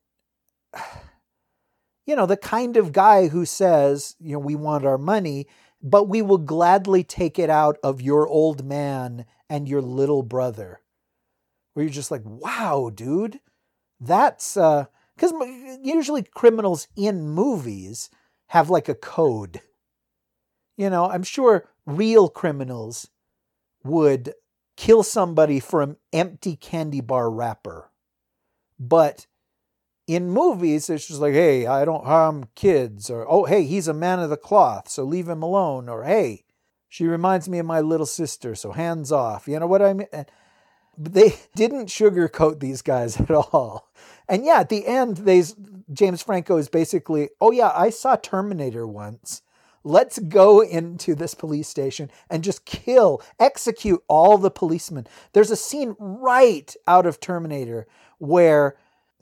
the kind of guy who says, we want our money, but we will gladly take it out of your old man and your little brother. Where you're just like, wow, dude, that's, because usually criminals in movies have like a code. I'm sure real criminals would kill somebody for an empty candy bar wrapper. But in movies, it's just like, hey, I don't harm kids. Or, oh, hey, he's a man of the cloth, so leave him alone. Or, hey, she reminds me of my little sister, so hands off. You know what I mean? But they didn't sugarcoat these guys at all. And yeah, at the end, James Franco is basically, oh yeah, I saw Terminator once. Let's go into this police station and just execute all the policemen. There's a scene right out of Terminator where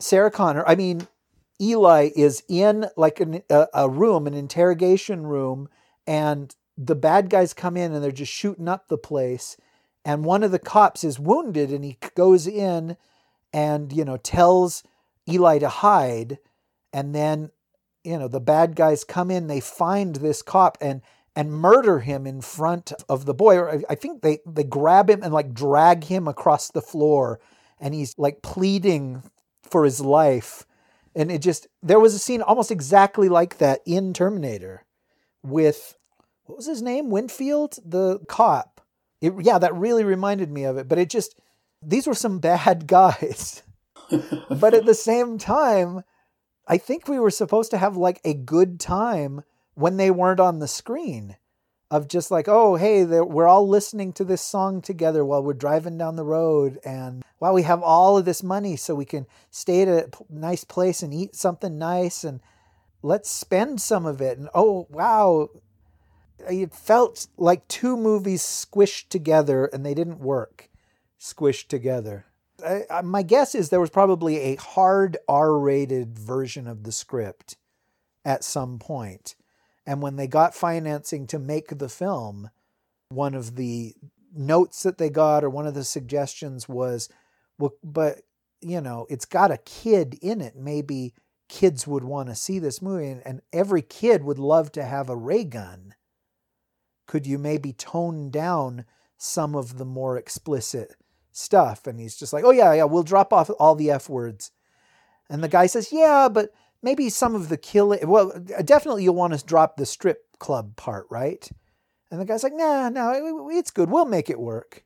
Eli is in like a room, an interrogation room, and the bad guys come in and they're just shooting up the place. And one of the cops is wounded and he goes in and, tells Eli to hide. And then, the bad guys come in, they find this cop and murder him in front of the boy. Or I think they grab him and like drag him across the floor and he's like pleading for his life. And there was a scene almost exactly like that in Terminator with, what was his name? Winfield, the cop. That really reminded me of it. But these were some bad guys. But at the same time, I think we were supposed to have like a good time when they weren't on the screen, of just like, oh, hey, we're all listening to this song together while we're driving down the road. And wow, we have all of this money so we can stay at a nice place and eat something nice. And let's spend some of it. And oh, wow. It felt like two movies squished together and they didn't work squished together. My guess is there was probably a hard R-rated version of the script at some point. And when they got financing to make the film, one of the notes that they got or one of the suggestions was, well, but, it's got a kid in it. Maybe kids would want to see this movie and every kid would love to have a ray gun. Could you maybe tone down some of the more explicit stuff? And he's just like, oh yeah, we'll drop off all the F words. And the guy says, yeah, but maybe some of the killing, well, definitely you'll want to drop the strip club part, right? And the guy's like, no, it's good. We'll make it work.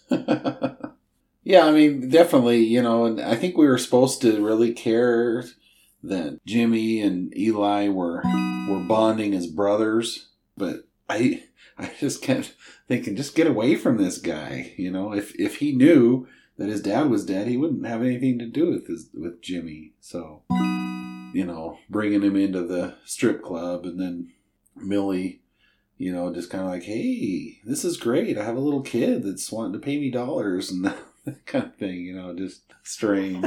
Yeah, definitely, and I think we were supposed to really care that Jimmy and Eli were bonding as brothers, but I just kept thinking, just get away from this guy. If he knew that his dad was dead, he wouldn't have anything to do with Jimmy. So, bringing him into the strip club, and then Millie, just kind of like, hey, this is great. I have a little kid that's wanting to pay me dollars and that kind of thing, just strange.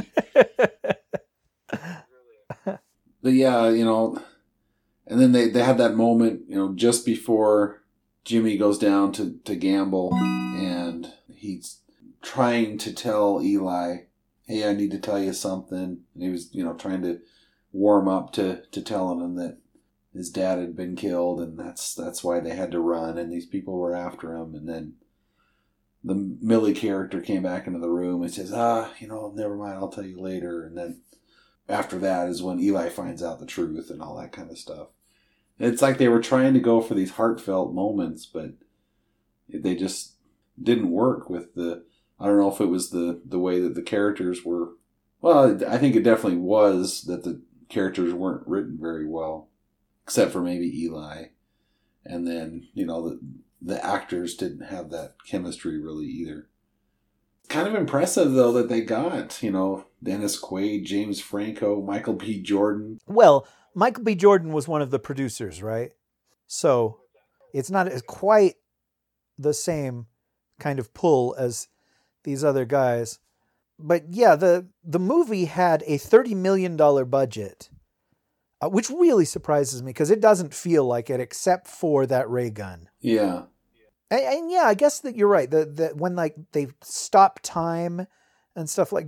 But yeah, and then they had that moment, just before Jimmy goes down to gamble, and he's trying to tell Eli, hey, I need to tell you something. And he was, trying to warm up to telling him that his dad had been killed, and that's why they had to run, and these people were after him. And then the Millie character came back into the room and says, never mind, I'll tell you later. And then after that is when Eli finds out the truth and all that kind of stuff. It's like they were trying to go for these heartfelt moments, but they just didn't work with I don't know if it was the way that the characters were. Well, I think it definitely was that the characters weren't written very well, except for maybe Eli. And then, the actors didn't have that chemistry really either. Kind of impressive, though, that they got, Dennis Quaid, James Franco, Michael B. Jordan. Well, Michael B. Jordan was one of the producers, right? So it's not quite the same kind of pull as these other guys. But yeah, the movie had a $30 million budget, which really surprises me because it doesn't feel like it except for that ray gun. Yeah. And yeah, I guess that you're right. That when they stop time and stuff like that,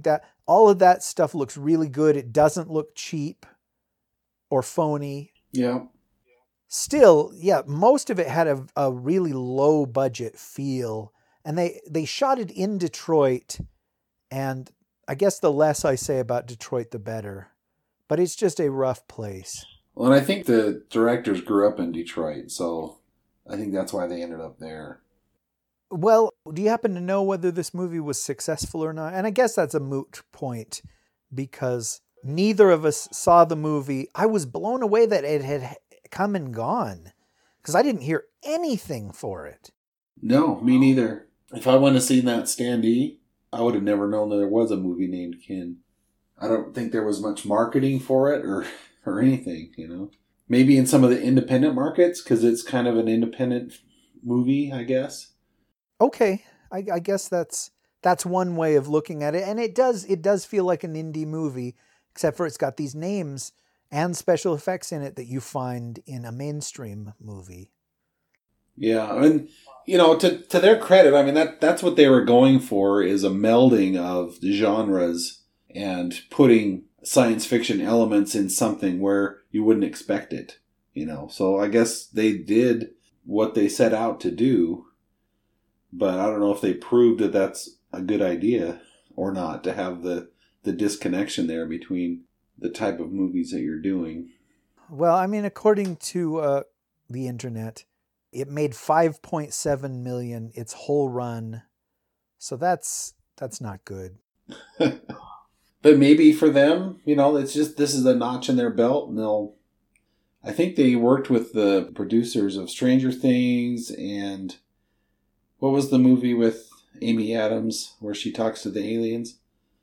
All of that stuff looks really good. It doesn't look cheap or phony. Yeah. Still, yeah, most of it had a really low budget feel. And they shot it in Detroit. And I guess the less I say about Detroit, the better. But it's just a rough place. Well, and I think the directors grew up in Detroit, so I think that's why they ended up there. Well, do you happen to know whether this movie was successful or not? And I guess that's a moot point because neither of us saw the movie. I was blown away that it had come and gone because I didn't hear anything for it. No, me neither. If I wouldn't have seen that standee, I would have never known that there was a movie named Kin. I don't think there was much marketing for it or anything, you know. Maybe in some of the independent markets because it's kind of an independent movie, I guess. Okay, I guess that's one way of looking at it, and it does feel like an indie movie, except for it's got these names and special effects in it that you find in a mainstream movie. Yeah, and you know, to their credit, I mean that's what they were going for, is a melding of genres and putting science fiction elements in something where you wouldn't expect it, you know. So I guess they did what they set out to do. But I don't know if they proved that that's a good idea or not, to have the disconnection there between the type of movies that you're doing. Well, I mean, according to the internet, it made $5.7 million its whole run. So that's not good. But maybe for them, you know, it's just, this is a notch in their belt, and I think they worked with the producers of Stranger Things, and what was the movie with Amy Adams where she talks to the aliens?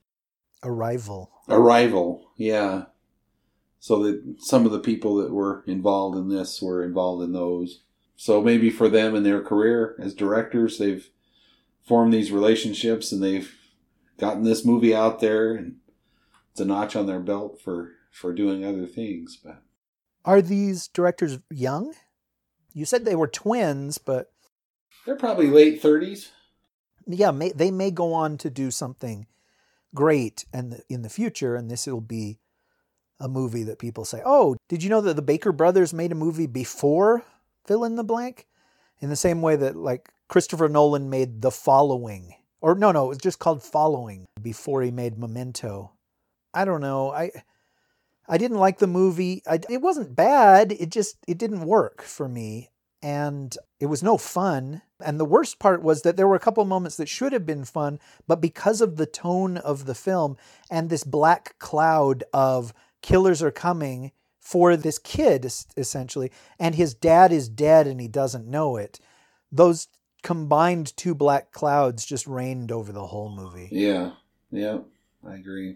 Arrival, yeah. So that some of the people that were involved in this were involved in those. So maybe for them in their career as directors, they've formed these relationships and they've gotten this movie out there, and it's a notch on their belt for doing other things. But are these directors young? You said they were twins, but they're probably late 30s. Yeah, they may go on to do something great and in the future, and this will be a movie that people say, oh, did you know that the Baker brothers made a movie before fill in the blank? In the same way that, like, Christopher Nolan made The Following. Or no, it was just called Following before he made Memento. I don't know. I didn't like the movie. It wasn't bad. It didn't work for me. And it was no fun. And the worst part was that there were a couple moments that should have been fun, but because of the tone of the film and this black cloud of killers are coming for this kid, essentially, and his dad is dead and he doesn't know it, those combined two black clouds just reigned over the whole movie. Yeah, I agree.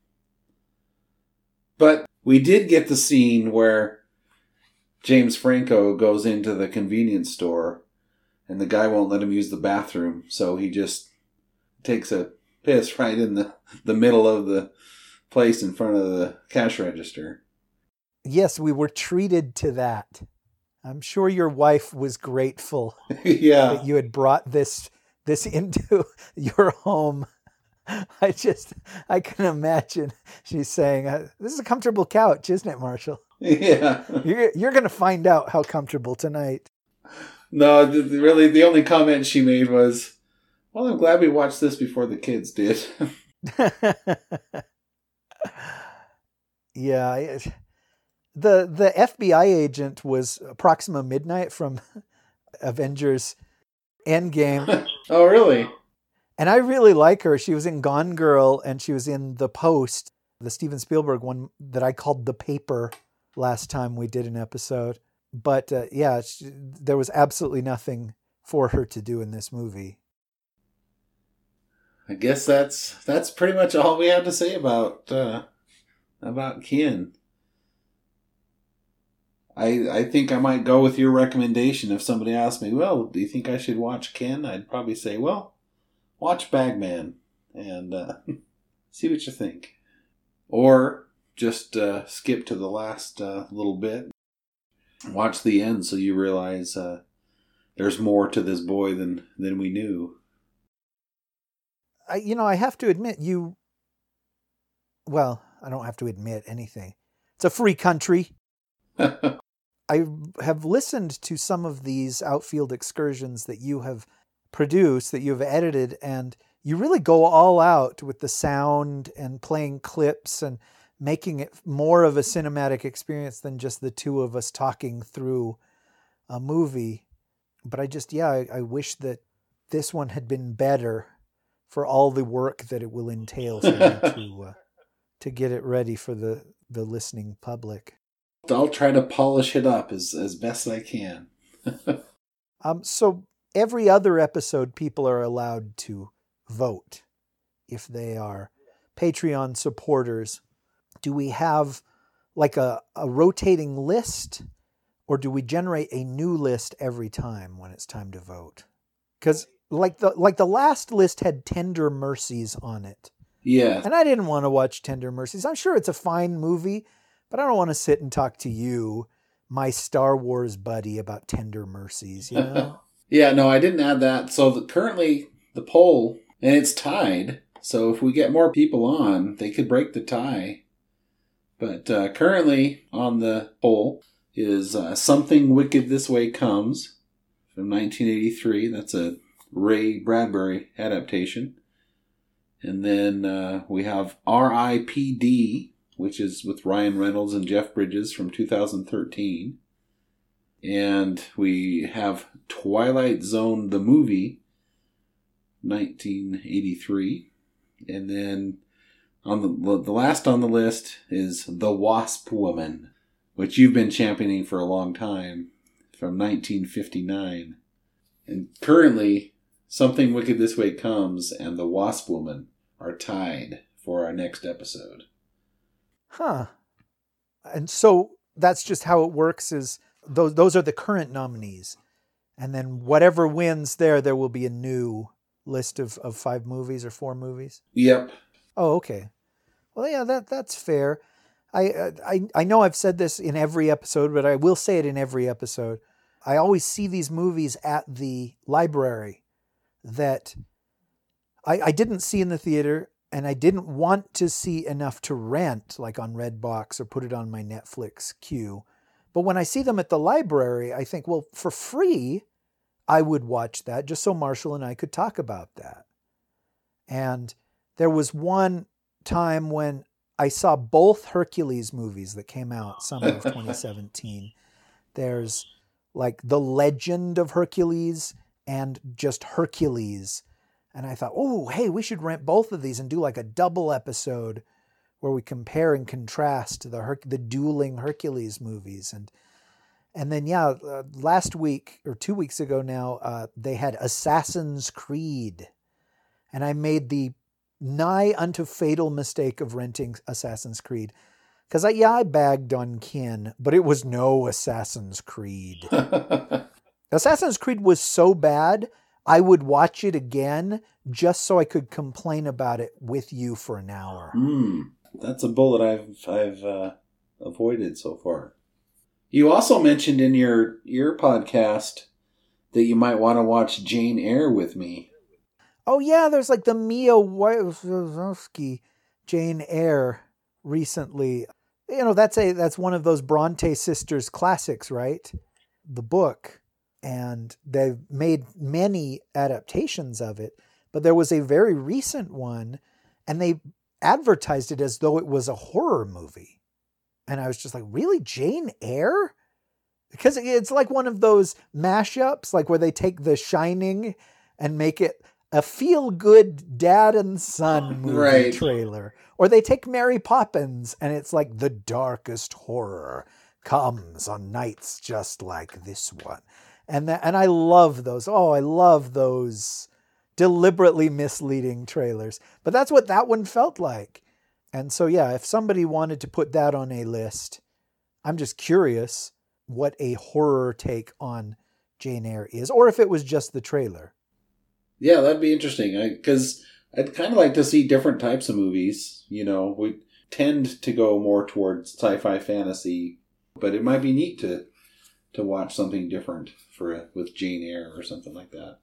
But we did get the scene where James Franco goes into the convenience store and the guy won't let him use the bathroom, so he just takes a piss right in the middle of the place in front of the cash register. Yes, we were treated to that. I'm sure your wife was grateful that you had brought this into your home. I can imagine she's saying, this is a comfortable couch, isn't it, Marshall? Yeah. You're going to find out how comfortable tonight. No, really, the only comment she made was, well, I'm glad we watched this before the kids did. Yeah. The FBI agent was Proxima Midnight from Avengers Endgame. Oh, really? And I really like her. She was in Gone Girl and she was in The Post, the Steven Spielberg one that I called The Paper last time we did an episode. But there was absolutely nothing for her to do in this movie. I guess that's pretty much all we have to say about Kin. I think I might go with your recommendation. If somebody asked me, well, do you think I should watch Kin? I'd probably say, well, watch Bagman and see what you think. Or just skip to the last little bit. Watch the end so you realize there's more to this boy than we knew. I have to admit, you well, I don't have to admit anything. It's a free country. I have listened to some of these outfield excursions that you have produced, that you have edited, and you really go all out with the sound and playing clips and making it more of a cinematic experience than just the two of us talking through a movie. But I wish that this one had been better for all the work that it will entail for me to get it ready for the listening public. I'll try to polish it up as best I can. So every other episode, people are allowed to vote if they are Patreon supporters. Do we have like a rotating list, or do we generate a new list every time when it's time to vote? Because like the last list had Tender Mercies on it. Yeah. And I didn't want to watch Tender Mercies. I'm sure it's a fine movie, but I don't want to sit and talk to you, my Star Wars buddy, about Tender Mercies, you know? Yeah, no, I didn't add that. So currently the poll, and it's tied. So if we get more people on, they could break the tie. But currently on the poll is Something Wicked This Way Comes from 1983. That's a Ray Bradbury adaptation. And then we have R.I.P.D., which is with Ryan Reynolds and Jeff Bridges from 2013. And we have Twilight Zone, the movie, 1983. And then on the last on the list is The Wasp Woman, which you've been championing for a long time, from 1959. And currently, Something Wicked This Way Comes and The Wasp Woman are tied for our next episode. Huh. And so that's just how it works, is those are the current nominees. And then whatever wins there will be a new list of 5 movies or 4 movies? Yep. Oh, okay. Well, yeah, that's fair. I know I've said this in every episode, but I will say it in every episode. I always see these movies at the library that I didn't see in the theater, and I didn't want to see enough to rent, like on Redbox or put it on my Netflix queue. But when I see them at the library, I think, well, for free, I would watch that just so Marshall and I could talk about that. And there was one time when I saw both Hercules movies that came out summer of 2017. There's like The Legend of Hercules and just Hercules. And I thought, oh, hey, we should rent both of these and do like a double episode where we compare and contrast the dueling Hercules movies. And then, last week or 2 weeks ago now, they had Assassin's Creed. And I made the nigh unto fatal mistake of renting Assassin's Creed. Because I bagged on Kin, but it was no Assassin's Creed. Assassin's Creed was so bad, I would watch it again just so I could complain about it with you for an hour. That's a bullet I've avoided so far. You also mentioned in your podcast that you might want to watch Jane Eyre with me. Oh yeah, there's like the Mia Wasikowska Jane Eyre recently. You know, that's one of those Bronte sisters classics, right? The book. And they've made many adaptations of it, but there was a very recent one, and they advertised it as though it was a horror movie. And I was just like, really, Jane Eyre? Because it's like one of those mashups, like where they take The Shining and make it a feel-good dad and son movie trailer. Or they take Mary Poppins and it's like the darkest horror comes on nights just like this one. And I love those. Oh, I love those deliberately misleading trailers. But that's what that one felt like. And so, yeah, if somebody wanted to put that on a list, I'm just curious what a horror take on Jane Eyre is, or if it was just the trailer. Yeah, that'd be interesting. Because I'd kind of like to see different types of movies. You know, we tend to go more towards sci-fi fantasy, but it might be neat to watch something different with Jane Eyre or something like that.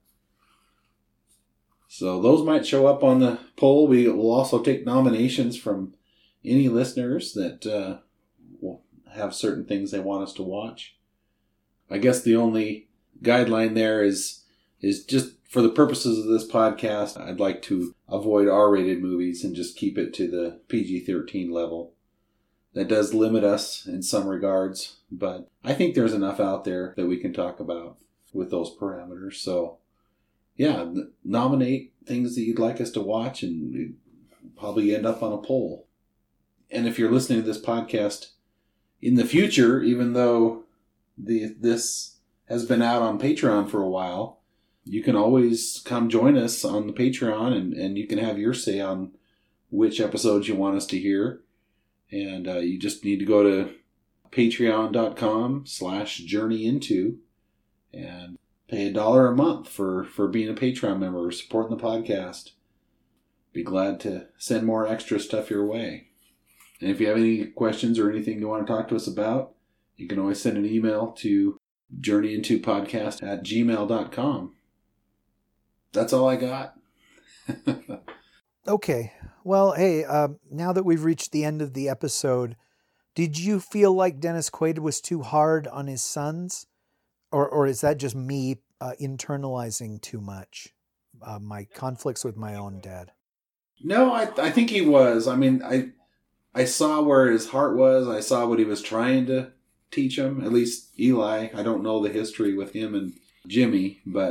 So those might show up on the poll. We will also take nominations from any listeners that will have certain things they want us to watch. I guess the only guideline there is just for the purposes of this podcast, I'd like to avoid R-rated movies and just keep it to the PG-13 level. That does limit us in some regards, but I think there's enough out there that we can talk about with those parameters. So, yeah, nominate things that you'd like us to watch, and we'd probably end up on a poll. And if you're listening to this podcast in the future, even though this has been out on Patreon for a while, you can always come join us on the Patreon, and you can have your say on which episodes you want us to hear. And you just need to go to patreon.com/journeyinto and pay $1 a month for being a Patreon member, supporting the podcast. Be glad to send more extra stuff your way. And if you have any questions or anything you want to talk to us about, you can always send an email to journeyintopodcast@gmail.com. That's all I got. Okay. Well, hey, now that we've reached the end of the episode, did you feel like Dennis Quaid was too hard on his sons? Or is that just me internalizing too much? My conflicts with my own dad? No, I think he was. I mean, I saw where his heart was. I saw what he was trying to teach him. At least Eli. I don't know the history with him and Jimmy, but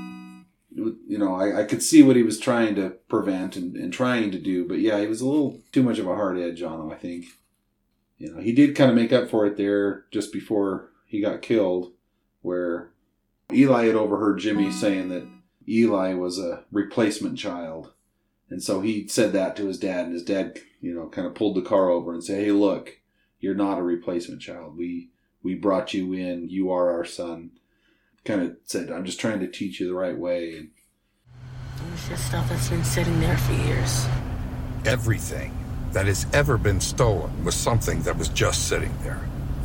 I could see what he was trying to prevent and trying to do. But yeah, he was a little too much of a hard edge on him, I think. He did kind of make up for it there just before he got killed, where Eli had overheard Jimmy saying that Eli was a replacement child. And so he said that to his dad, and his dad, kind of pulled the car over and said, "Hey, look, you're not a replacement child. We brought you in. You are our son." Kind of said, "I'm just trying to teach you the right way." It's just stuff that's been sitting there for years. Everything that has ever been stolen was something that was just sitting there.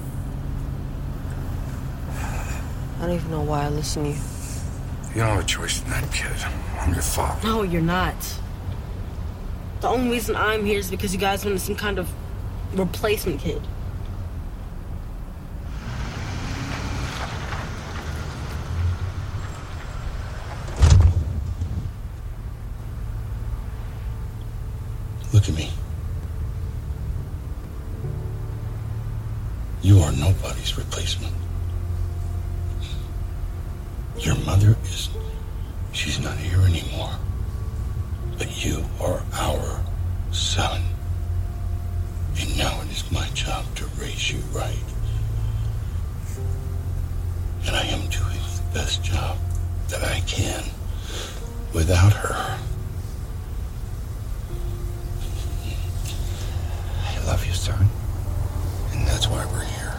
I don't even know why I listen to you. You don't have a choice in that, kid. I'm your father. No, you're not. The only reason I'm here is because you guys wanted some kind of replacement kid. Look at me. You are nobody's replacement. Your mother she's not here anymore. But you are our son. And now it is my job to raise you right. And I am doing the best job that I can without her. I love you, son. And that's why we're here.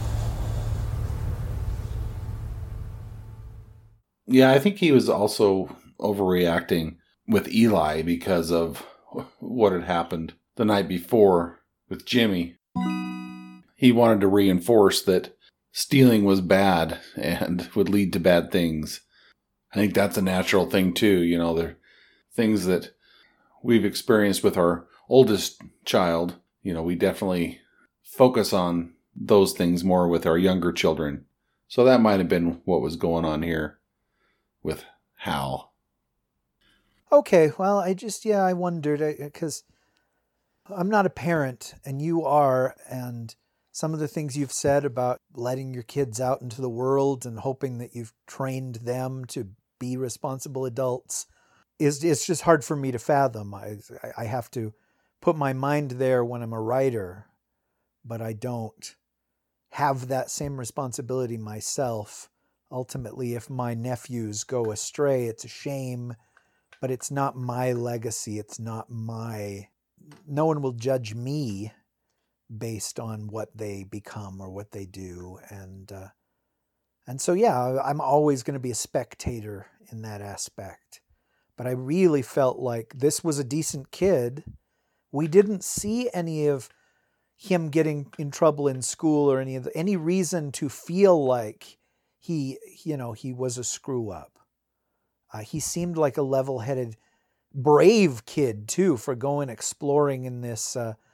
Yeah, I think he was also overreacting with Eli because of what had happened the night before with Jimmy. He wanted to reinforce that stealing was bad and would lead to bad things. I think that's a natural thing too. There are things that we've experienced with our oldest child. We definitely focus on those things more with our younger children. So that might have been what was going on here with Hal. Okay, well, I wondered, because I'm not a parent, and you are, and some of the things you've said about letting your kids out into the world and hoping that you've trained them to be responsible adults, it's just hard for me to fathom. I have to put my mind there when I'm a writer, but I don't have that same responsibility myself. Ultimately, if my nephews go astray, it's a shame. But it's not my legacy. It's not no one will judge me based on what they become or what they do. And so, yeah, I'm always going to be a spectator in that aspect. But I really felt like this was a decent kid. We didn't see any of him getting in trouble in school or any reason to feel like he was a screw up. He seemed like a level-headed, brave kid, too, for going exploring in this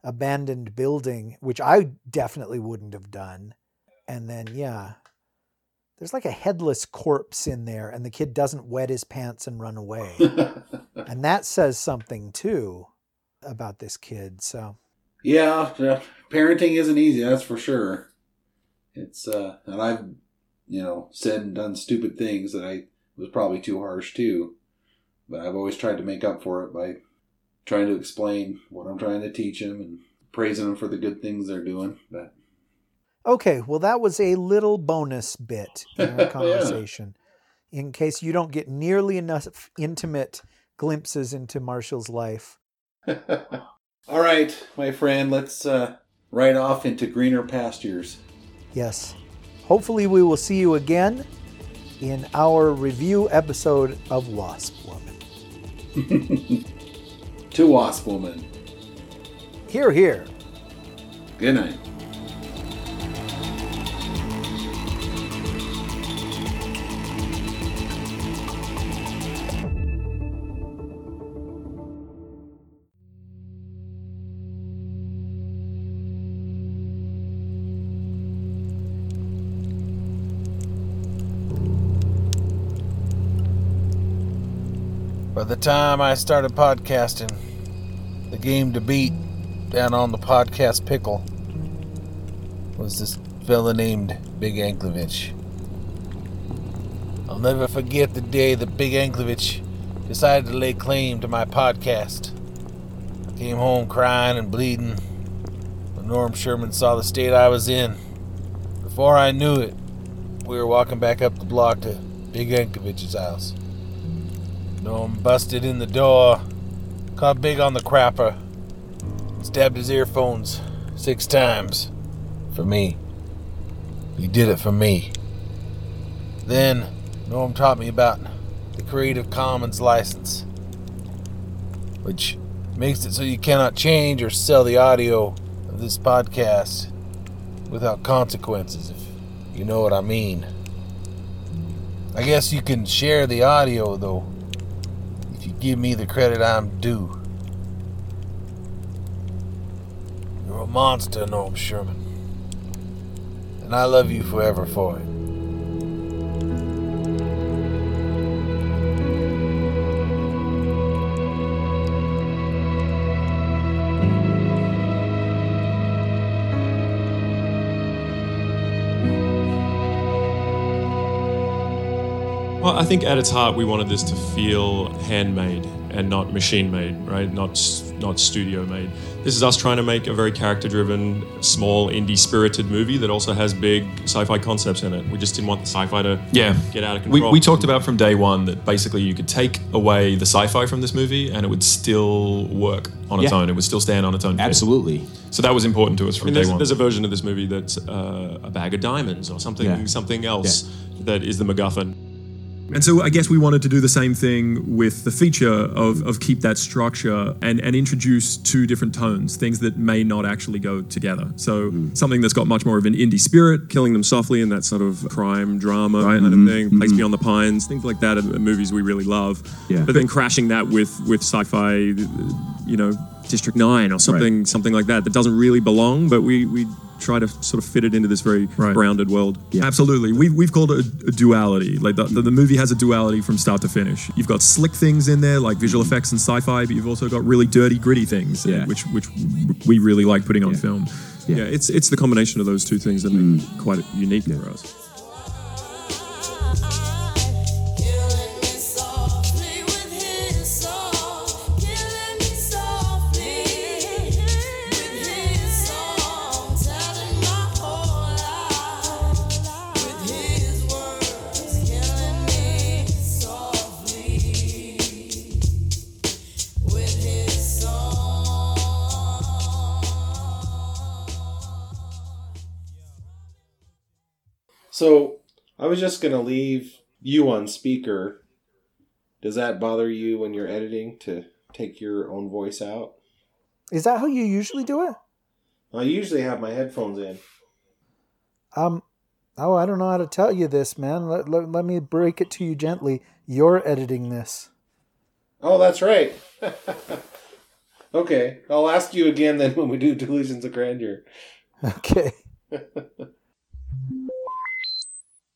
abandoned building, which I definitely wouldn't have done. And then, yeah, there's like a headless corpse in there, and the kid doesn't wet his pants and run away. And that says something too about this kid. So yeah, parenting isn't easy, that's for sure. It's and I've said and done stupid things that I was probably too harsh too, but I've always tried to make up for it by trying to explain what I'm trying to teach them and praising them for the good things they're doing. But okay, well, that was a little bonus bit in our conversation. Yeah. In case you don't get nearly enough intimate glimpses into Marshall's life. All right, my friend, let's ride off into greener pastures. Yes. Hopefully we will see you again in our review episode of Wasp Woman. To Wasp Woman. Hear, hear. Good night. By the time I started podcasting, the game to beat down on the podcast pickle was this fella named Big Anklevich. I'll never forget the day that Big Anklevich decided to lay claim to my podcast. I came home crying and bleeding when Norm Sherman saw the state I was in. Before I knew it, we were walking back up the block to Big Ankovich's house. Norm busted in the door, caught Big on the crapper, and stabbed his earphones 6 times. For me. He did it for me. Then, Norm taught me about the Creative Commons license, which makes it so you cannot change or sell the audio of this podcast without consequences, if you know what I mean. I guess you can share the audio, though, if you give me the credit I'm due. You're a monster, Norm Sherman. And I love you forever for it. Well, I think at its heart, we wanted this to feel handmade and not machine-made, right? Not studio-made. This is us trying to make a very character-driven, small, indie-spirited movie that also has big sci-fi concepts in it. We just didn't want the sci-fi to get out of control. We talked about from day one that basically you could take away the sci-fi from this movie and it would still work on its own. It would still stand on its own feet. Absolutely. So that was important to us from day one. There's a version of this movie that's a bag of diamonds or something else that is the MacGuffin. And so I guess we wanted to do the same thing with the feature of keep that structure and introduce 2 different tones, things that may not actually go together. So something that's got much more of an indie spirit, Killing Them Softly and that sort of crime drama kind of thing, Place Beyond the Pines, things like that are movies we really love. Yeah. But then crashing that with sci-fi, District 9 or something like that doesn't really belong, but we try to sort of fit it into this very grounded world. Yeah. Absolutely. We've called it a duality. Like the movie has a duality from start to finish. You've got slick things in there like visual effects and sci-fi, but you've also got really dirty, gritty things, which we really like putting on film. Yeah, it's the combination of those 2 things that make it quite unique for us. So, I was just going to leave you on speaker. Does that bother you when you're editing to take your own voice out? Is that how you usually do it? I usually have my headphones in. I don't know how to tell you this, man. Let me break it to you gently. You're editing this. Oh, that's right. Okay. I'll ask you again then when we do Delusions of Grandeur. Okay.